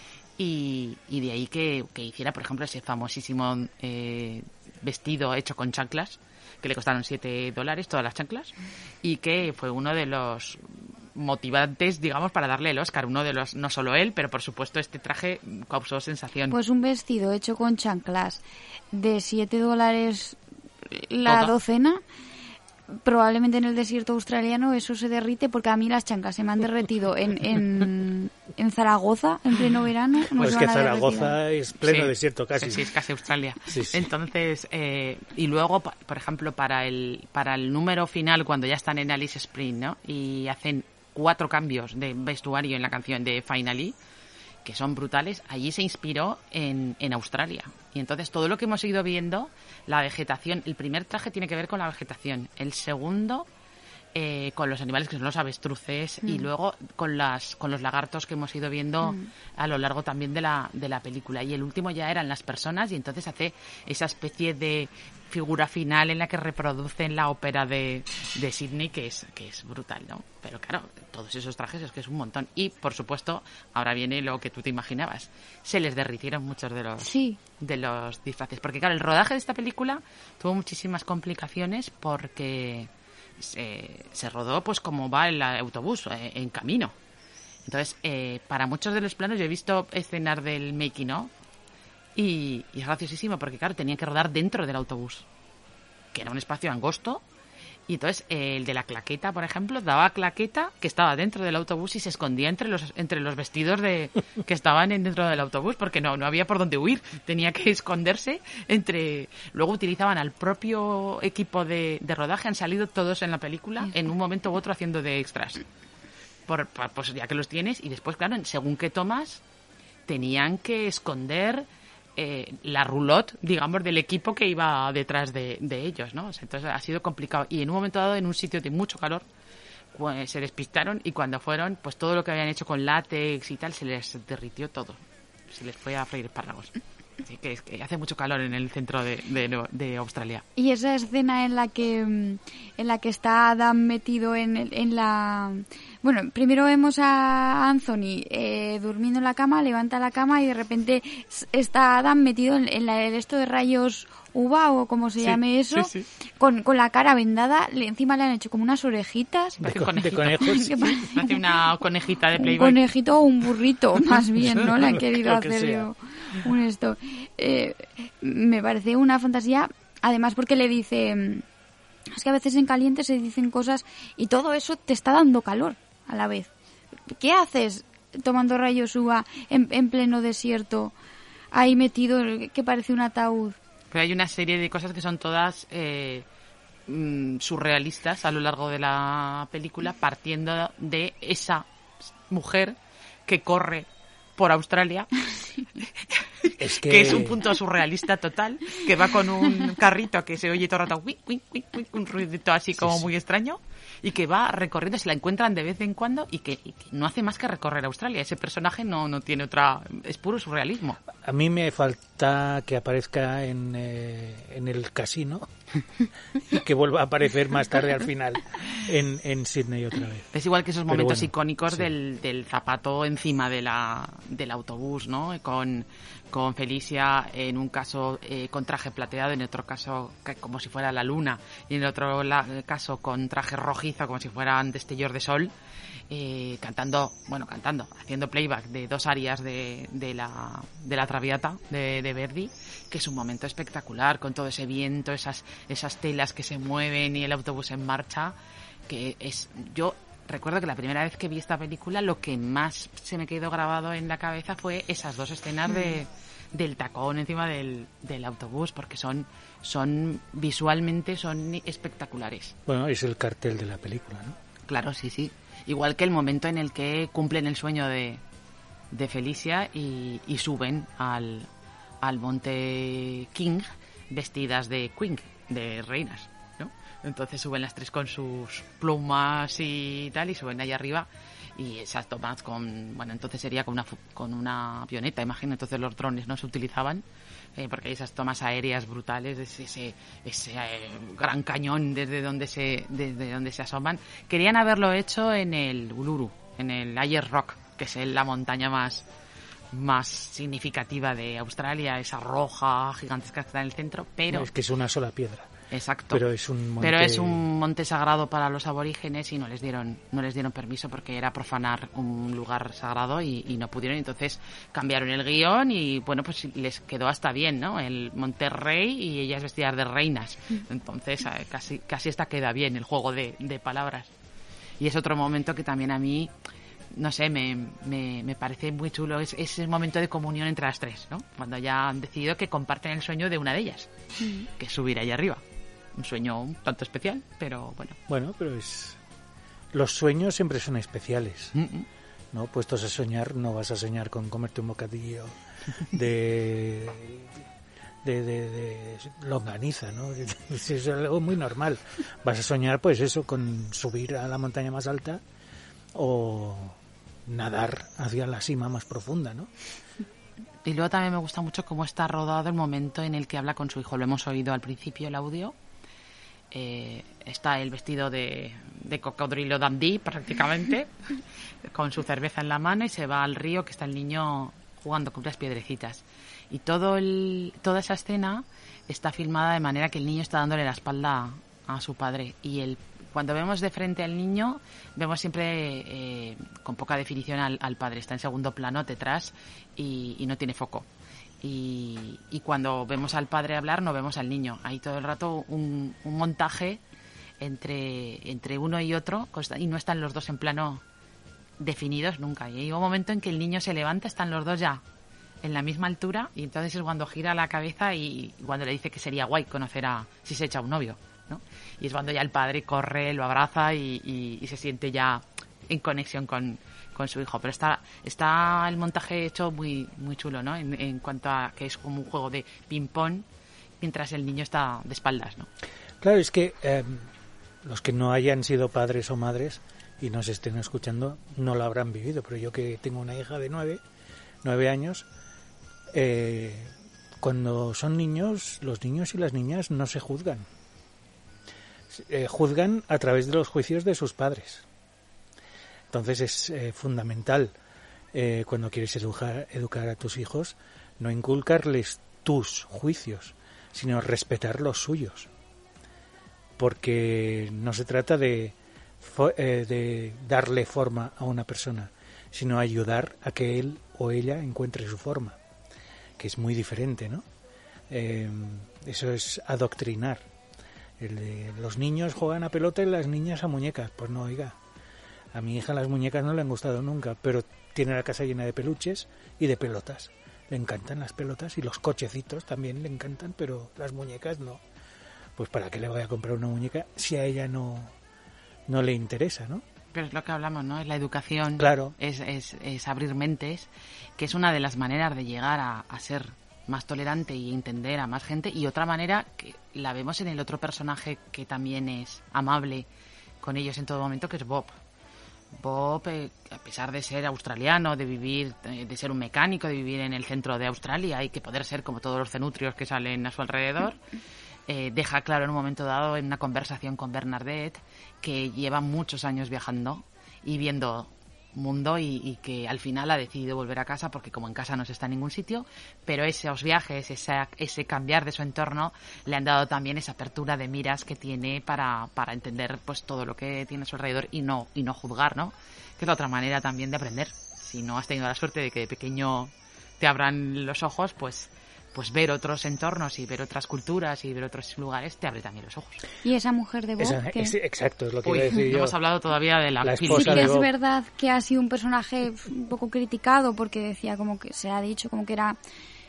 y de ahí que hiciera, por ejemplo, ese famosísimo vestido hecho con chanclas que le costaron $7 todas las chanclas y que fue uno de los motivantes, digamos, para darle el Oscar. Uno de los, no solo él, pero por supuesto este traje causó sensación. Pues un vestido hecho con chanclas de $7 la docena. Probablemente en el desierto australiano eso se derrite, porque a mí las chanclas se me han derretido en Zaragoza en pleno verano. Pues es que Zaragoza es pleno desierto casi. Sí, es casi Australia. Sí. Entonces, y luego, por ejemplo, para el número final, cuando ya están en Alice Springs, ¿no? Y hacen 4 cambios de vestuario en la canción de Finally, que son brutales, allí se inspiró en Australia. Y entonces todo lo que hemos ido viendo, la vegetación, el primer traje tiene que ver con la vegetación, el segundo con los animales que son los avestruces y luego con los lagartos que hemos ido viendo a lo largo también de la película. Y el último ya eran las personas, y entonces hace esa especie de figura final en la que reproducen la ópera de Sydney, que es brutal, ¿no? Pero claro, todos esos trajes es que es un montón. Y, por supuesto, ahora viene lo que tú te imaginabas. Se les derritieron muchos de los disfraces. Porque, claro, el rodaje de esta película tuvo muchísimas complicaciones porque se rodó pues como va el autobús, en camino. Entonces, para muchos de los planos yo he visto escenas del making of y es graciosísimo porque, claro, tenían que rodar dentro del autobús, que era un espacio angosto. Y entonces el de la claqueta, por ejemplo, daba claqueta que estaba dentro del autobús y se escondía entre los vestidos que estaban dentro del autobús, porque no había por dónde huir, tenía que esconderse entre. Luego utilizaban al propio equipo de rodaje, han salido todos en la película en un momento u otro haciendo de extras, pues ya que los tienes. Y después, claro, según qué tomas tenían que esconder la roulotte, digamos, del equipo que iba detrás de ellos, ¿no? O sea, entonces ha sido complicado. Y en un momento dado, en un sitio de mucho calor, pues, se despistaron y cuando fueron, pues todo lo que habían hecho con látex y tal, se les derritió todo. Se les fue a freír espárragos. Así que es que hace mucho calor en el centro de Australia. Y esa escena en la que está Adam metido en la... Bueno, primero vemos a Anthony durmiendo en la cama, levanta la cama y de repente está Adam metido en el esto de rayos UVA o como se llame eso, con la cara vendada. Encima le han hecho como unas orejitas. De conejos. Hace una conejita de Playboy. Un conejito o un burrito, más bien, ¿no? Le han querido hacer yo un esto. Me parece una fantasía, además porque le dice... Es que a veces en caliente se dicen cosas y todo eso te está dando calor a la vez. ¿Qué haces tomando rayos UVA en pleno desierto, ahí metido, que parece un ataúd? Pero hay una serie de cosas que son todas surrealistas a lo largo de la película, partiendo de esa mujer que corre por Australia, que es un punto surrealista total, que va con un carrito que se oye todo el rato, un ruidito así como muy extraño, y que va recorriendo, se la encuentran de vez en cuando y que no hace más que recorrer Australia. Ese personaje no tiene otra, es puro surrealismo. A mí me falta que aparezca en el casino y que vuelva a aparecer más tarde al final en Sydney otra vez. Es igual que esos momentos icónicos del zapato encima del autobús, ¿no? Con Felicia, en un caso con traje plateado, en otro caso como si fuera la luna, y en otro caso con traje rojizo como si fueran destellos de sol, haciendo playback de dos arias de la Traviata de Verdi, que es un momento espectacular, con todo ese viento, esas telas que se mueven y el autobús en marcha, que es... Yo recuerdo que la primera vez que vi esta película, lo que más se me quedó grabado en la cabeza fue esas dos escenas del tacón encima del autobús, porque son visualmente son espectaculares. Bueno, es el cartel de la película, ¿no? Claro, sí. Igual que el momento en el que cumplen el sueño de Felicia y suben al Monte King vestidas de Queen, de reinas, ¿no? Entonces suben las tres con sus plumas y tal, y suben ahí arriba, y esas tomas entonces sería con una avioneta, imagino, entonces los drones no se utilizaban, porque hay esas tomas aéreas brutales, ese gran cañón desde donde se asoman. Querían haberlo hecho en el Uluru, en el Ayers Rock, que es la montaña más significativa de Australia, esa roja gigantesca que está en el centro, pero... Es que es una sola piedra. Exacto. Pero es un monte sagrado para los aborígenes y no les dieron permiso porque era profanar un lugar sagrado y no pudieron. Entonces cambiaron el guión y bueno, pues les quedó hasta bien, ¿no? El Monterrey y ellas vestidas de reinas. Entonces casi esta queda bien el juego de palabras. Y es otro momento que también a mí, no sé, me parece muy chulo. Es ese momento de comunión entre las tres, ¿no? Cuando ya han decidido que comparten el sueño de una de ellas, que es subir ahí arriba. Un sueño un tanto especial, pero bueno. Bueno, pero los sueños siempre son especiales, ¿no? Puestos a soñar, no vas a soñar con comerte un bocadillo de de longaniza, ¿no? Es algo muy normal. Vas a soñar, pues eso, con subir a la montaña más alta o nadar hacia la cima más profunda, ¿no? Y luego también me gusta mucho cómo está rodado el momento en el que habla con su hijo. Lo hemos oído al principio, el audio. Está el vestido de cocodrilo Dundee, prácticamente, con su cerveza en la mano, y se va al río, que está el niño jugando con unas piedrecitas. Y toda esa escena está filmada de manera que el niño está dándole la espalda a su padre. Y cuando vemos de frente al niño, vemos siempre con poca definición al padre. Está en segundo plano, detrás, y no tiene foco. Y cuando vemos al padre hablar, no vemos al niño. Hay todo el rato un montaje entre uno y otro, y no están los dos en plano definidos nunca. Y hay un momento en que el niño se levanta, están los dos ya en la misma altura, y entonces es cuando gira la cabeza y cuando le dice que sería guay conocer si se echa un novio, ¿no? Y es cuando ya el padre corre, lo abraza y se siente ya en conexión con su hijo. Pero está el montaje hecho muy muy chulo, ¿no? En cuanto a que es como un juego de ping-pong mientras el niño está de espaldas, ¿no? Claro, es que los que no hayan sido padres o madres y nos estén escuchando no lo habrán vivido, pero yo que tengo una hija de 9 años, cuando son niños, los niños y las niñas no se juzgan. Juzgan a través de los juicios de sus padres. Entonces es fundamental, cuando quieres educar a tus hijos, no inculcarles tus juicios, sino respetar los suyos. Porque no se trata de darle forma a una persona, sino ayudar a que él o ella encuentre su forma, que es muy diferente, ¿no? Eso es adoctrinar. Los niños juegan a pelota y las niñas a muñecas. Pues no, oiga, a mi hija las muñecas no le han gustado nunca, pero tiene la casa llena de peluches y de pelotas. Le encantan las pelotas y los cochecitos también le encantan, pero las muñecas no. Pues ¿para qué le voy a comprar una muñeca si a ella no le interesa, ¿no? Pero es lo que hablamos, ¿no? Es la educación, claro. Es abrir mentes, que es una de las maneras de llegar a ser más tolerante y entender a más gente. Y otra manera que la vemos en el otro personaje que también es amable con ellos en todo momento, que es Bob. Bob, a pesar de ser australiano, de ser un mecánico, de vivir en el centro de Australia y que poder ser como todos los cenutrios que salen a su alrededor, deja claro en un momento dado, en una conversación con Bernadette, que lleva muchos años viajando y viendo mundo y que al final ha decidido volver a casa porque como en casa no se está en ningún sitio, pero esos viajes, ese cambiar de su entorno le han dado también esa apertura de miras que tiene para entender pues todo lo que tiene a su alrededor y no juzgar, ¿no? Que es la otra manera también de aprender. Si no has tenido la suerte de que de pequeño te abran los ojos, pues ver otros entornos y ver otras culturas y ver otros lugares te abre también los ojos. Y esa mujer de Bob, exacto, es lo que iba a decir yo. No hemos hablado todavía de la esposa de Bob. Es verdad que ha sido un personaje un poco criticado porque decía, como que se ha dicho, como que era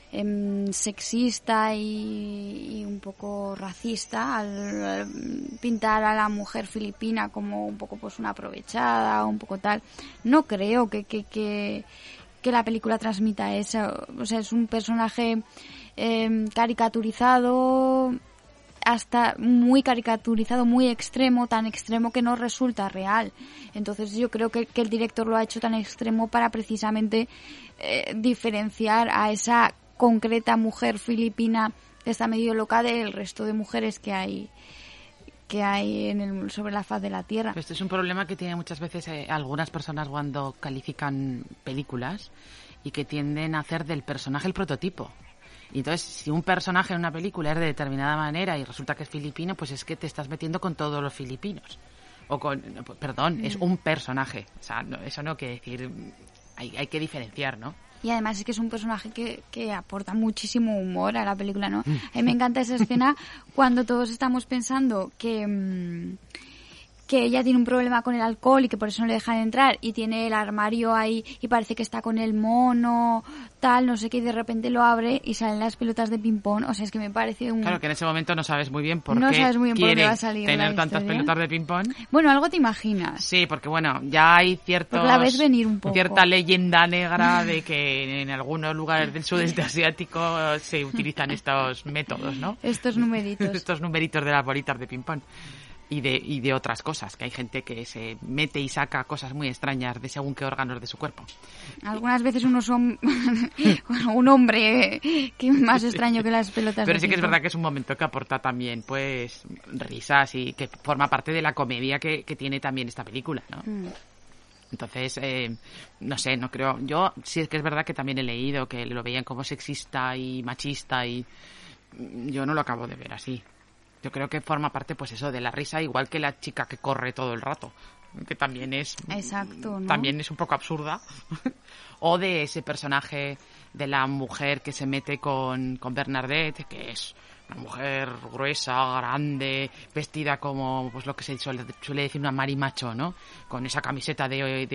sexista y un poco racista al pintar a la mujer filipina como un poco pues una aprovechada, un poco tal. No creo que la película transmita eso. O sea, es un personaje caricaturizado, hasta muy caricaturizado, muy extremo, tan extremo que no resulta real. Entonces yo creo que el director lo ha hecho tan extremo para precisamente diferenciar a esa concreta mujer filipina que está medio loca del resto de mujeres que hay sobre la faz de la Tierra. Este es un problema que tiene muchas veces algunas personas cuando califican películas y que tienden a hacer del personaje el prototipo. Y entonces, si un personaje en una película es de determinada manera y resulta que es filipino, pues es que te estás metiendo con todos los filipinos. Es un personaje. O sea, eso no quiere decir... Hay que diferenciar, ¿no? Y además es que es un personaje que aporta muchísimo humor a la película, ¿no? A mí me encanta esa escena cuando todos estamos pensando que que ella tiene un problema con el alcohol y que por eso no le dejan entrar, y tiene el armario ahí y parece que está con el mono, tal, no sé qué, y de repente lo abre y salen las pelotas de ping-pong. O sea, es que me parece un... Claro, que en ese momento no sabes muy bien por No qué sabes muy bien por quiere dónde va a salir tener la tantas historia. pelotas de ping-pong. Bueno, algo te imaginas. Sí, porque bueno, ya hay Porque la ves venir un poco. cierta leyenda negra de que en algunos lugares del sudeste asiático se utilizan estos métodos, ¿no? Estos numeritos. Estos numeritos de las bolitas de ping-pong. Y de otras cosas, que hay gente que se mete y saca cosas muy extrañas de según qué órganos de su cuerpo. Algunas veces uno son un hombre que más extraño que las pelotas. Pero de sí que es ping-pong. verdad que es un momento que aporta también pues risas y que forma parte de la comedia que tiene también esta película, ¿no? Entonces, no sé, no creo... Yo sí es que es verdad que también he leído que lo veían como sexista y machista y yo no lo acabo de ver así. Yo creo que forma parte, pues eso, de la risa, igual que la chica que corre todo el rato, que también es... Exacto, ¿no? También es un poco absurda. O de ese personaje de la mujer que se mete con Bernadette, que es una mujer gruesa, grande, vestida como pues lo que se suele decir una marimacho, ¿no? Con esa camiseta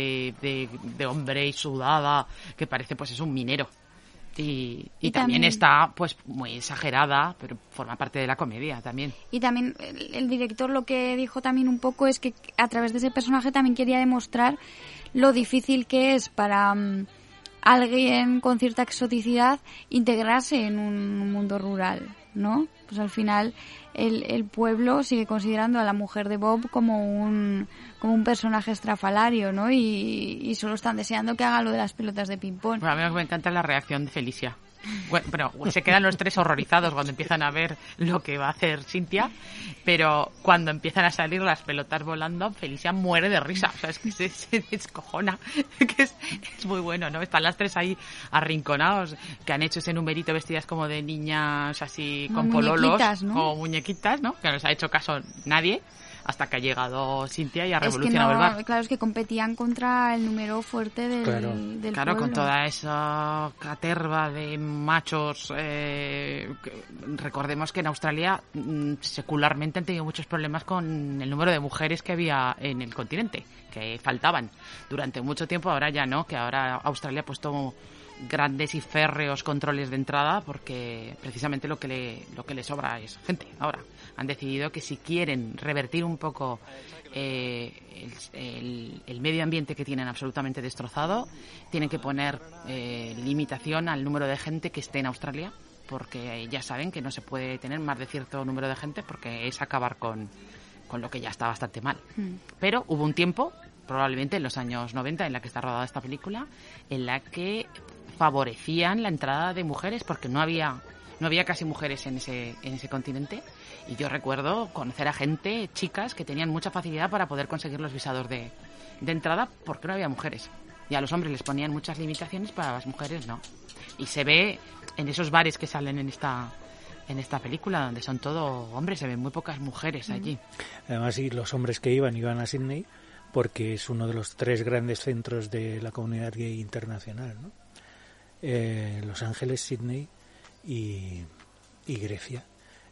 de hombre y sudada, que parece pues es un minero. Y también está pues muy exagerada, pero forma parte de la comedia también. Y también el director lo que dijo también un poco es que a través de ese personaje también quería demostrar lo difícil que es para alguien con cierta exoticidad integrarse en un mundo rural, ¿no? Pues al final el pueblo sigue considerando a la mujer de Bob como un personaje estrafalario, ¿no? Y solo están deseando que haga lo de las pelotas de ping-pong. Bueno, a mí me encanta la reacción de Felicia. Bueno, pero se quedan los tres horrorizados cuando empiezan a ver lo que va a hacer Cynthia, pero cuando empiezan a salir las pelotas volando, Felicia muere de risa. O sea, es que se descojona, que es muy bueno, ¿no? Están las tres ahí arrinconados, que han hecho ese numerito vestidas como de niñas así Como con pololos, ¿no? como muñequitas, ¿no? Que no les ha hecho caso nadie. Hasta que ha llegado Cynthia y ha Es que revolucionado el bar. Claro, es que competían contra el número fuerte del Claro, pueblo. con toda esa caterva de machos. Recordemos que en Australia secularmente han tenido muchos problemas con el número de mujeres que había en el continente, que faltaban durante mucho tiempo. Ahora ya no, que ahora Australia ha puesto grandes y férreos controles de entrada porque precisamente lo que le sobra es gente. Ahora han decidido que si quieren revertir un poco el medio ambiente que tienen absolutamente destrozado, tienen que poner limitación al número de gente que esté en Australia, porque ya saben que no se puede tener más de cierto número de gente porque es acabar con lo que ya está bastante mal. Pero hubo un tiempo, probablemente en los años 90, en la que está rodada esta película, en la que favorecían la entrada de mujeres porque no había casi mujeres en ese continente. Y yo recuerdo conocer a gente, chicas, que tenían mucha facilidad para poder conseguir los visados de entrada porque no había mujeres. Y a los hombres les ponían muchas limitaciones, para las mujeres no. Y se ve en esos bares que salen en esta película, donde son todo hombres, se ven muy pocas mujeres allí. Además, y los hombres que iban a Sydney porque es uno de los 3 grandes centros de la comunidad gay internacional, ¿no? Los Ángeles, Sydney y Grecia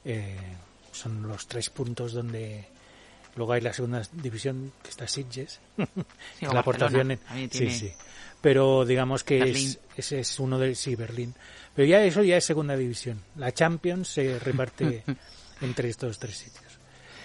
son los 3 puntos donde luego hay la segunda división, que está Sitges, Sí, la aportación sí, pero digamos que ese es uno de Berlín, pero ya eso ya es segunda división. La Champions se reparte entre estos 3 sitios.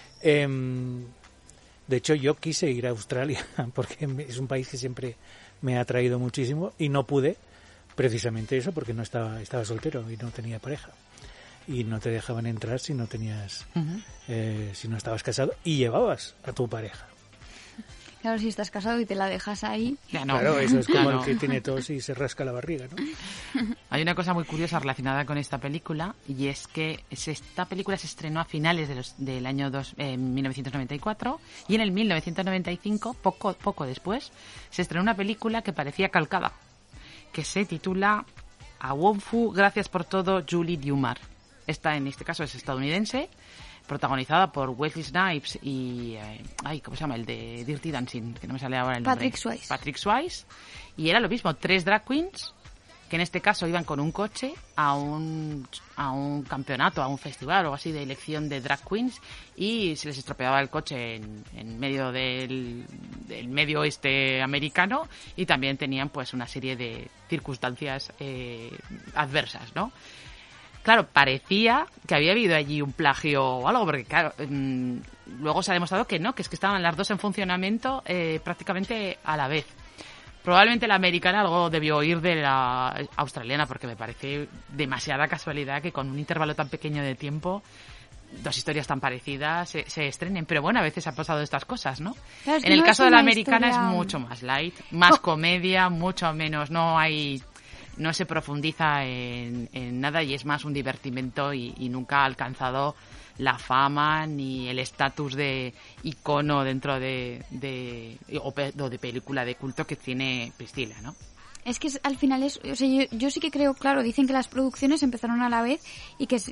De hecho, yo quise ir a Australia porque es un país que siempre me ha atraído muchísimo y no pude, precisamente eso, porque no estaba soltero y no tenía pareja. Y no te dejaban entrar si no tenías, si no estabas casado y llevabas a tu pareja. Claro, si estás casado y te la dejas ahí... Ya no. Claro, eso es como el que tiene tos y se rasca la barriga, ¿no? Hay una cosa muy curiosa relacionada con esta película, y es que esta película se estrenó a finales del año 1994, y en el 1995, poco después, se estrenó una película que parecía calcada, que se titula A Wong Fu, gracias por todo, Julie Newmar. Esta, en este caso, es estadounidense, protagonizada por Wesley Snipes y... ¿cómo se llama? El de Dirty Dancing, que no me sale ahora el nombre. Patrick Swayze. Patrick Swayze. Y era lo mismo, 3 drag queens que en este caso iban con un coche a un campeonato, a un festival o así de elección de drag queens, y se les estropeaba el coche en medio del medio oeste americano, y también tenían pues una serie de circunstancias adversas, ¿no? Claro, parecía que había habido allí un plagio o algo, porque claro, luego se ha demostrado que no, que es que estaban las dos en funcionamiento prácticamente a la vez. Probablemente la americana algo debió oír de la australiana, porque me parece demasiada casualidad que con un intervalo tan pequeño de tiempo dos historias tan parecidas se estrenen. Pero bueno, a veces ha pasado estas cosas, ¿no? Claro, es que en el no caso es de la una americana historia... es mucho más light, más comedia, mucho menos, no se profundiza en nada, y es más un divertimento, y nunca ha alcanzado la fama ni el estatus de icono dentro de película de culto que tiene Priscilla, ¿no? Es que al final es... O sea, yo sí que creo, claro, dicen que las producciones empezaron a la vez y que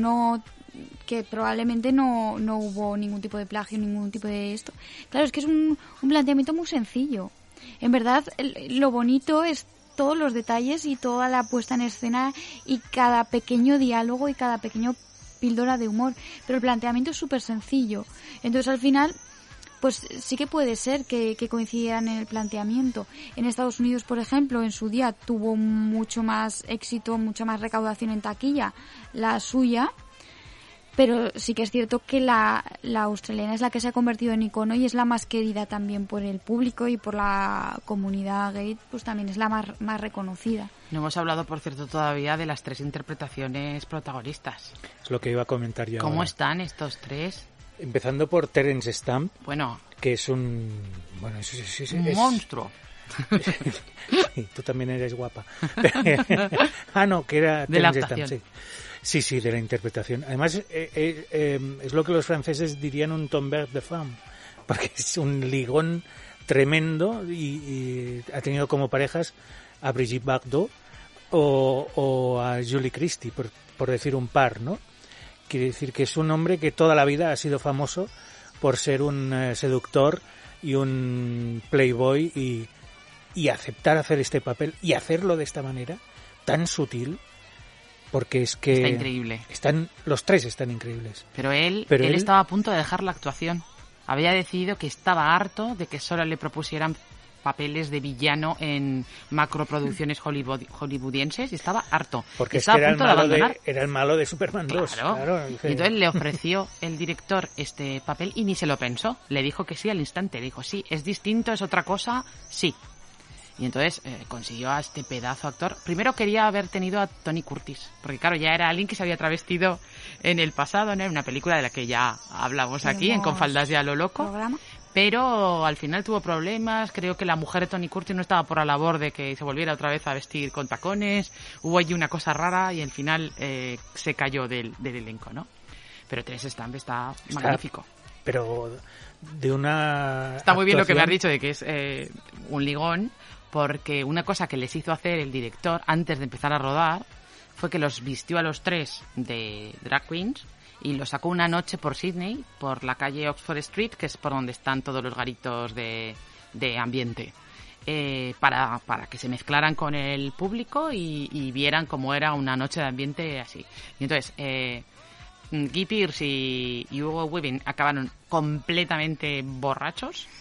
probablemente no hubo ningún tipo de plagio, ningún tipo de esto. Claro, es que es un planteamiento muy sencillo. En verdad, lo bonito es todos los detalles y toda la puesta en escena y cada pequeño diálogo y cada pequeño píldora de humor, pero el planteamiento es súper sencillo. Entonces al final pues sí que puede ser que coincidieran en el planteamiento. En Estados Unidos, por ejemplo, en su día tuvo mucho más éxito, mucha más recaudación en taquilla la suya, pero sí que es cierto que la australiana es la que se ha convertido en icono y es la más querida también por el público, y por la comunidad gay pues también es la más reconocida. No hemos hablado, por cierto, todavía de las tres interpretaciones protagonistas. Es lo que iba a comentar yo. ¿Cómo ahora están estos tres? Empezando por Terence Stamp, bueno, que es un... Bueno, un monstruo. Sí, tú también eres guapa. No, que era de la Terence actuación. Stamp, sí. Sí, de la interpretación. Además, es lo que los franceses dirían un tomber de femme, porque es un ligón tremendo, y ha tenido como parejas a Brigitte Bardot o a Julie Christie, por decir un par, ¿no? Quiere decir que es un hombre que toda la vida ha sido famoso por ser un seductor y un playboy, y aceptar hacer este papel y hacerlo de esta manera tan sutil, porque es que... Está increíble. Los tres están increíbles. Pero él estaba a punto de dejar la actuación. Había decidido que estaba harto de que solo le propusieran papeles de villano en macroproducciones hollywoodienses, y estaba harto. Porque estaba es que a punto de abandonar. Era el malo de Superman 2. Claro. Y entonces le ofreció el director este papel y ni se lo pensó. Le dijo que sí al instante. Le dijo, sí, es distinto, es otra cosa, sí. Y entonces consiguió a este pedazo actor. Primero quería haber tenido a Tony Curtis, porque claro, ya era alguien que se había travestido en el pasado, ¿no? En una película de la que ya hablamos aquí, en Con faldas y a lo loco. Programa. Pero al final tuvo problemas. Creo que la mujer de Tony Curtis no estaba por la labor de que se volviera otra vez a vestir con tacones. Hubo allí una cosa rara y al final se cayó del elenco, ¿no? Pero Terence Stamp está magnífico. Pero de una... Está muy bien lo que me has dicho de que es un ligón, porque una cosa que les hizo hacer el director antes de empezar a rodar fue que los vistió a los tres de drag queens y los sacó una noche por Sydney, por la calle Oxford Street, que es por donde están todos los garitos de ambiente, para que se mezclaran con el público y vieran cómo era una noche de ambiente así. Y entonces Guy Pearce y Hugo Weaving acabaron completamente borrachos,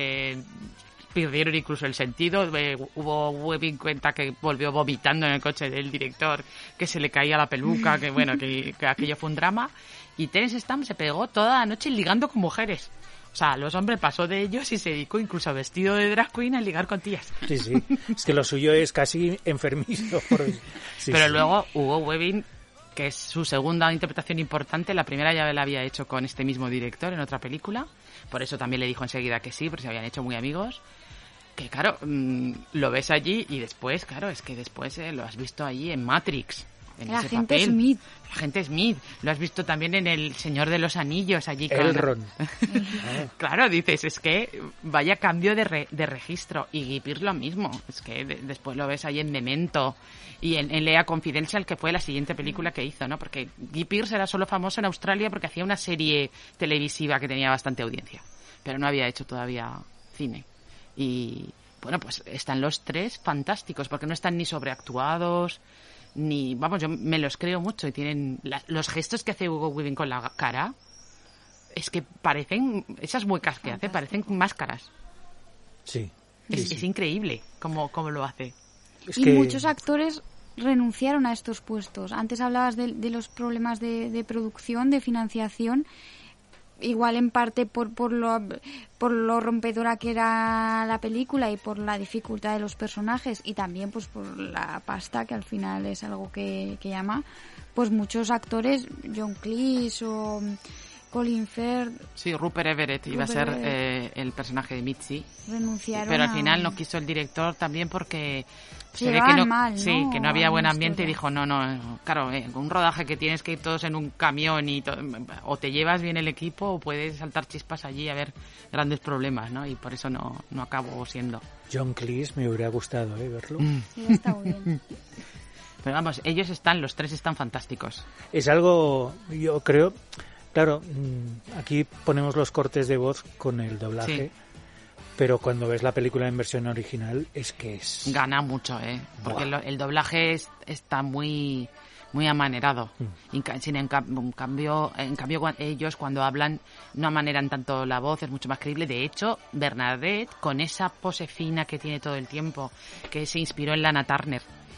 perdieron incluso el sentido. Hubo Weaving cuenta que volvió vomitando en el coche del director, que se le caía la peluca, que bueno, que aquello fue un drama. Y Terence Stamp se pegó toda la noche ligando con mujeres. O sea, los hombres pasó de ellos y se dedicó incluso vestido de drag queen a ligar con tías. Sí. Es que lo suyo es casi enfermizo. Pero luego Hugo Weaving, que es su segunda interpretación importante, la primera ya la había hecho con este mismo director en otra película. Por eso también le dijo enseguida que sí, porque se habían hecho muy amigos. Que claro, lo ves allí y después, claro, es que después lo has visto allí en Matrix. La gente Smith. La gente Smith. Lo has visto también en El Señor de los Anillos, allí con... Elrond. Claro, dices, es que vaya cambio de registro. Y Guy Pearce lo mismo. Es que después lo ves ahí en Memento y en Lea Confidential, que fue la siguiente película que hizo, ¿no? Porque Guy Pearce era solo famoso en Australia porque hacía una serie televisiva que tenía bastante audiencia. Pero no había hecho todavía cine. Y bueno, pues están los tres fantásticos, porque no están ni sobreactuados, ni, vamos, yo me los creo mucho, y tienen los gestos que hace Hugo Weaving con la cara, es que parecen, esas muecas que hace, parecen máscaras. Sí. Es increíble cómo lo hace. Y muchos actores renunciaron a estos puestos. Antes hablabas de los problemas de producción, de financiación, igual en parte por lo rompedora que era la película y por la dificultad de los personajes, y también pues por la pasta, que al final es algo que llama. Pues muchos actores, John Cleese o Colin Firth... Sí, Rupert Everett iba a ser el personaje de Mitzi. Renunciaron. Pero al final no quiso el director también porque... Se ve que no, mal, ¿no? Sí, que no había buen ambiente y dijo, no, claro, un rodaje que tienes que ir todos en un camión y o te llevas bien el equipo o puedes saltar chispas allí y haber grandes problemas, ¿no? Y por eso no acabó siendo. John Cleese me hubiera gustado verlo. Sí, está muy bien. Pero vamos, los tres están fantásticos. Es algo, yo creo, claro, aquí ponemos los cortes de voz con el doblaje. Sí. Pero cuando ves la película en versión original es que es... Gana mucho, porque el doblaje está muy amanerado. En cambio, ellos cuando hablan no amaneran tanto la voz, es mucho más creíble. De hecho, Bernadette, con esa pose fina que tiene todo el tiempo, que se inspiró en Lana Turner,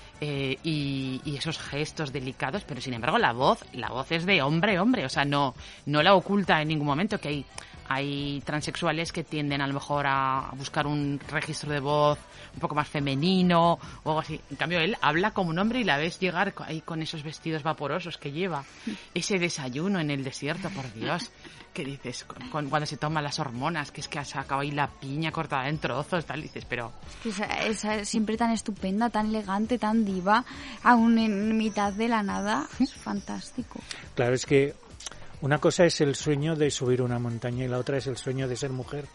y esos gestos delicados, pero sin embargo la voz es de hombre, o sea, no la oculta en ningún momento, que hay transexuales que tienden a lo mejor a buscar un registro de voz un poco más femenino o algo así. En cambio, él habla como un hombre y la ves llegar ahí con esos vestidos vaporosos que lleva. Ese desayuno en el desierto, por Dios. ¿Qué dices? Cuando se toman las hormonas, que es que ha sacado ahí la piña cortada en trozos, tal, dices, pero... Esa siempre tan estupenda, tan elegante, tan diva, aún en mitad de la nada, es fantástico. Claro, es que una cosa es el sueño de subir una montaña y la otra es el sueño de ser mujer.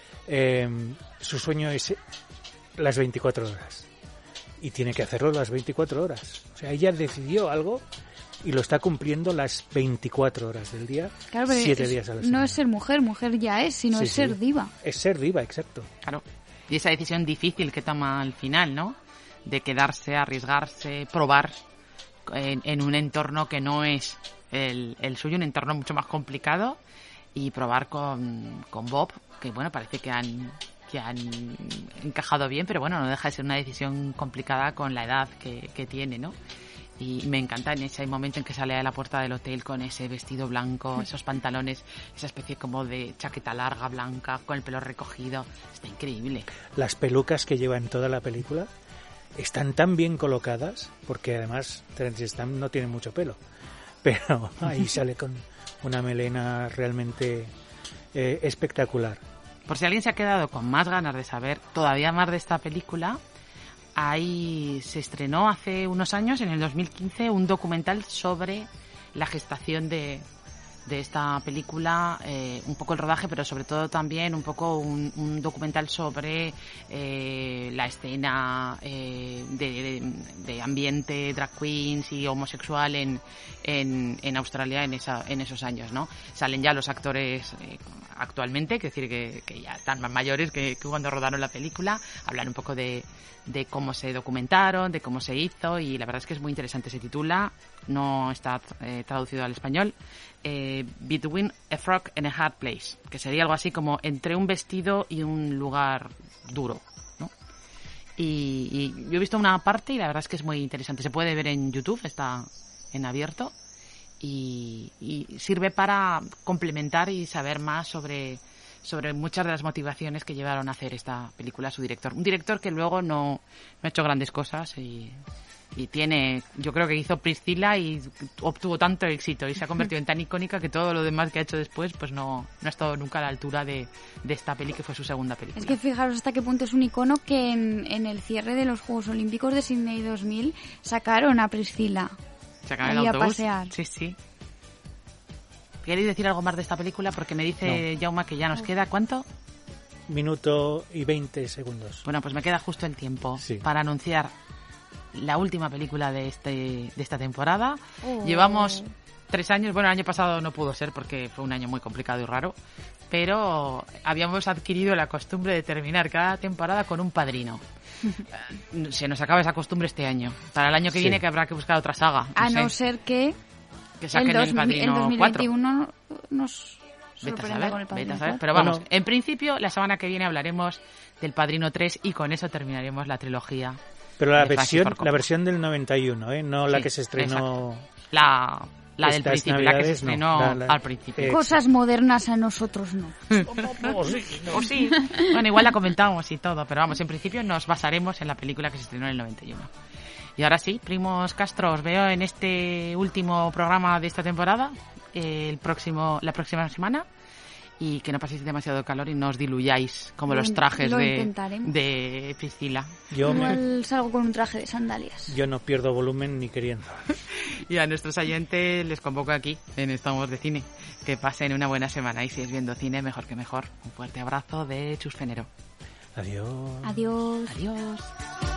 Su sueño es las 24 horas. Y tiene que hacerlo las 24 horas. O sea, ella decidió algo y lo está cumpliendo las 24 horas del día, claro, pero 7 días a la semana. No es ser mujer ya es, sino es ser diva. Es ser diva, exacto. Claro. Y esa decisión difícil que toma al final, ¿no? De quedarse, arriesgarse, probar en un entorno que no es el suyo, un entorno mucho más complicado, y probar con Bob, que bueno, parece que han encajado bien, pero bueno, no deja de ser una decisión complicada con la edad que tiene, ¿no? Y me encanta en ese momento en que sale a la puerta del hotel con ese vestido blanco, esos pantalones, esa especie como de chaqueta larga blanca con el pelo recogido. Está increíble. Las pelucas que lleva en toda la película están tan bien colocadas, porque además Terence Stamp no tiene mucho pelo, pero ahí sale con una melena realmente espectacular. Por si alguien se ha quedado con más ganas de saber todavía más de esta película, ahí se estrenó hace unos años, en el 2015, un documental sobre la gestación de esta película, un poco el rodaje, pero sobre todo también un poco un documental sobre la escena de ambiente drag queens y homosexual en Australia en esos años, ¿no? Salen ya los actores actualmente, es decir, que ya están más mayores que cuando rodaron la película, hablan un poco de cómo se documentaron, de cómo se hizo, y la verdad es que es muy interesante. Se titula, no está traducido al español, Between a Frog and a Hard Place, que sería algo así como entre un vestido y un lugar duro, ¿no? Y yo he visto una parte y la verdad es que es muy interesante. Se puede ver en YouTube, está en abierto, y sirve para complementar y saber más sobre muchas de las motivaciones que llevaron a hacer esta película a su director. Un director que luego no ha hecho grandes cosas y tiene, yo creo que hizo Priscilla y obtuvo tanto éxito y se ha convertido en tan icónica que todo lo demás que ha hecho después pues no ha estado nunca a la altura de esta peli, que fue su segunda película. Es que fijaros hasta qué punto es un icono que en el cierre de los Juegos Olímpicos de Sydney 2000 sacaron a Priscilla. Sacaron el autobús. A pasear. Sí. ¿Queréis decir algo más de esta película? Porque me dice Jaume que ya nos queda, ¿cuánto? Minuto y 20 segundos. Bueno, pues me queda justo el tiempo para anunciar la última película de esta temporada. Llevamos 3 años, bueno, el año pasado no pudo ser porque fue un año muy complicado y raro, pero habíamos adquirido la costumbre de terminar cada temporada con un padrino. Se nos acaba esa costumbre este año. Para el año que viene que habrá que buscar otra saga. No ser que saquen el Padrino 2021 4. Nos Vete a sorprenda con el saber. Padrino 4. Pero vamos, en principio, la semana que viene hablaremos del Padrino 3 y con eso terminaremos la trilogía. Pero la versión del 91, no la que se estrenó... Exacto. La del principio, la que se estrenó al principio. Cosas modernas a nosotros no. O sí. Bueno, igual la comentamos y todo, pero vamos, en principio nos basaremos en la película que se estrenó en el 91. Y ahora sí, primos Castro, os veo en este último programa de esta temporada, la próxima semana, y que no paséis demasiado calor y no os diluyáis como los trajes de Priscila. Igual salgo con un traje de sandalias. Yo no pierdo volumen ni queriendo. Y a nuestros oyentes les convoco aquí, en Estamos de Cine. Que pasen una buena semana y si es viendo cine, mejor que mejor. Un fuerte abrazo de Chus Fenero. Adiós. Adiós. Adiós.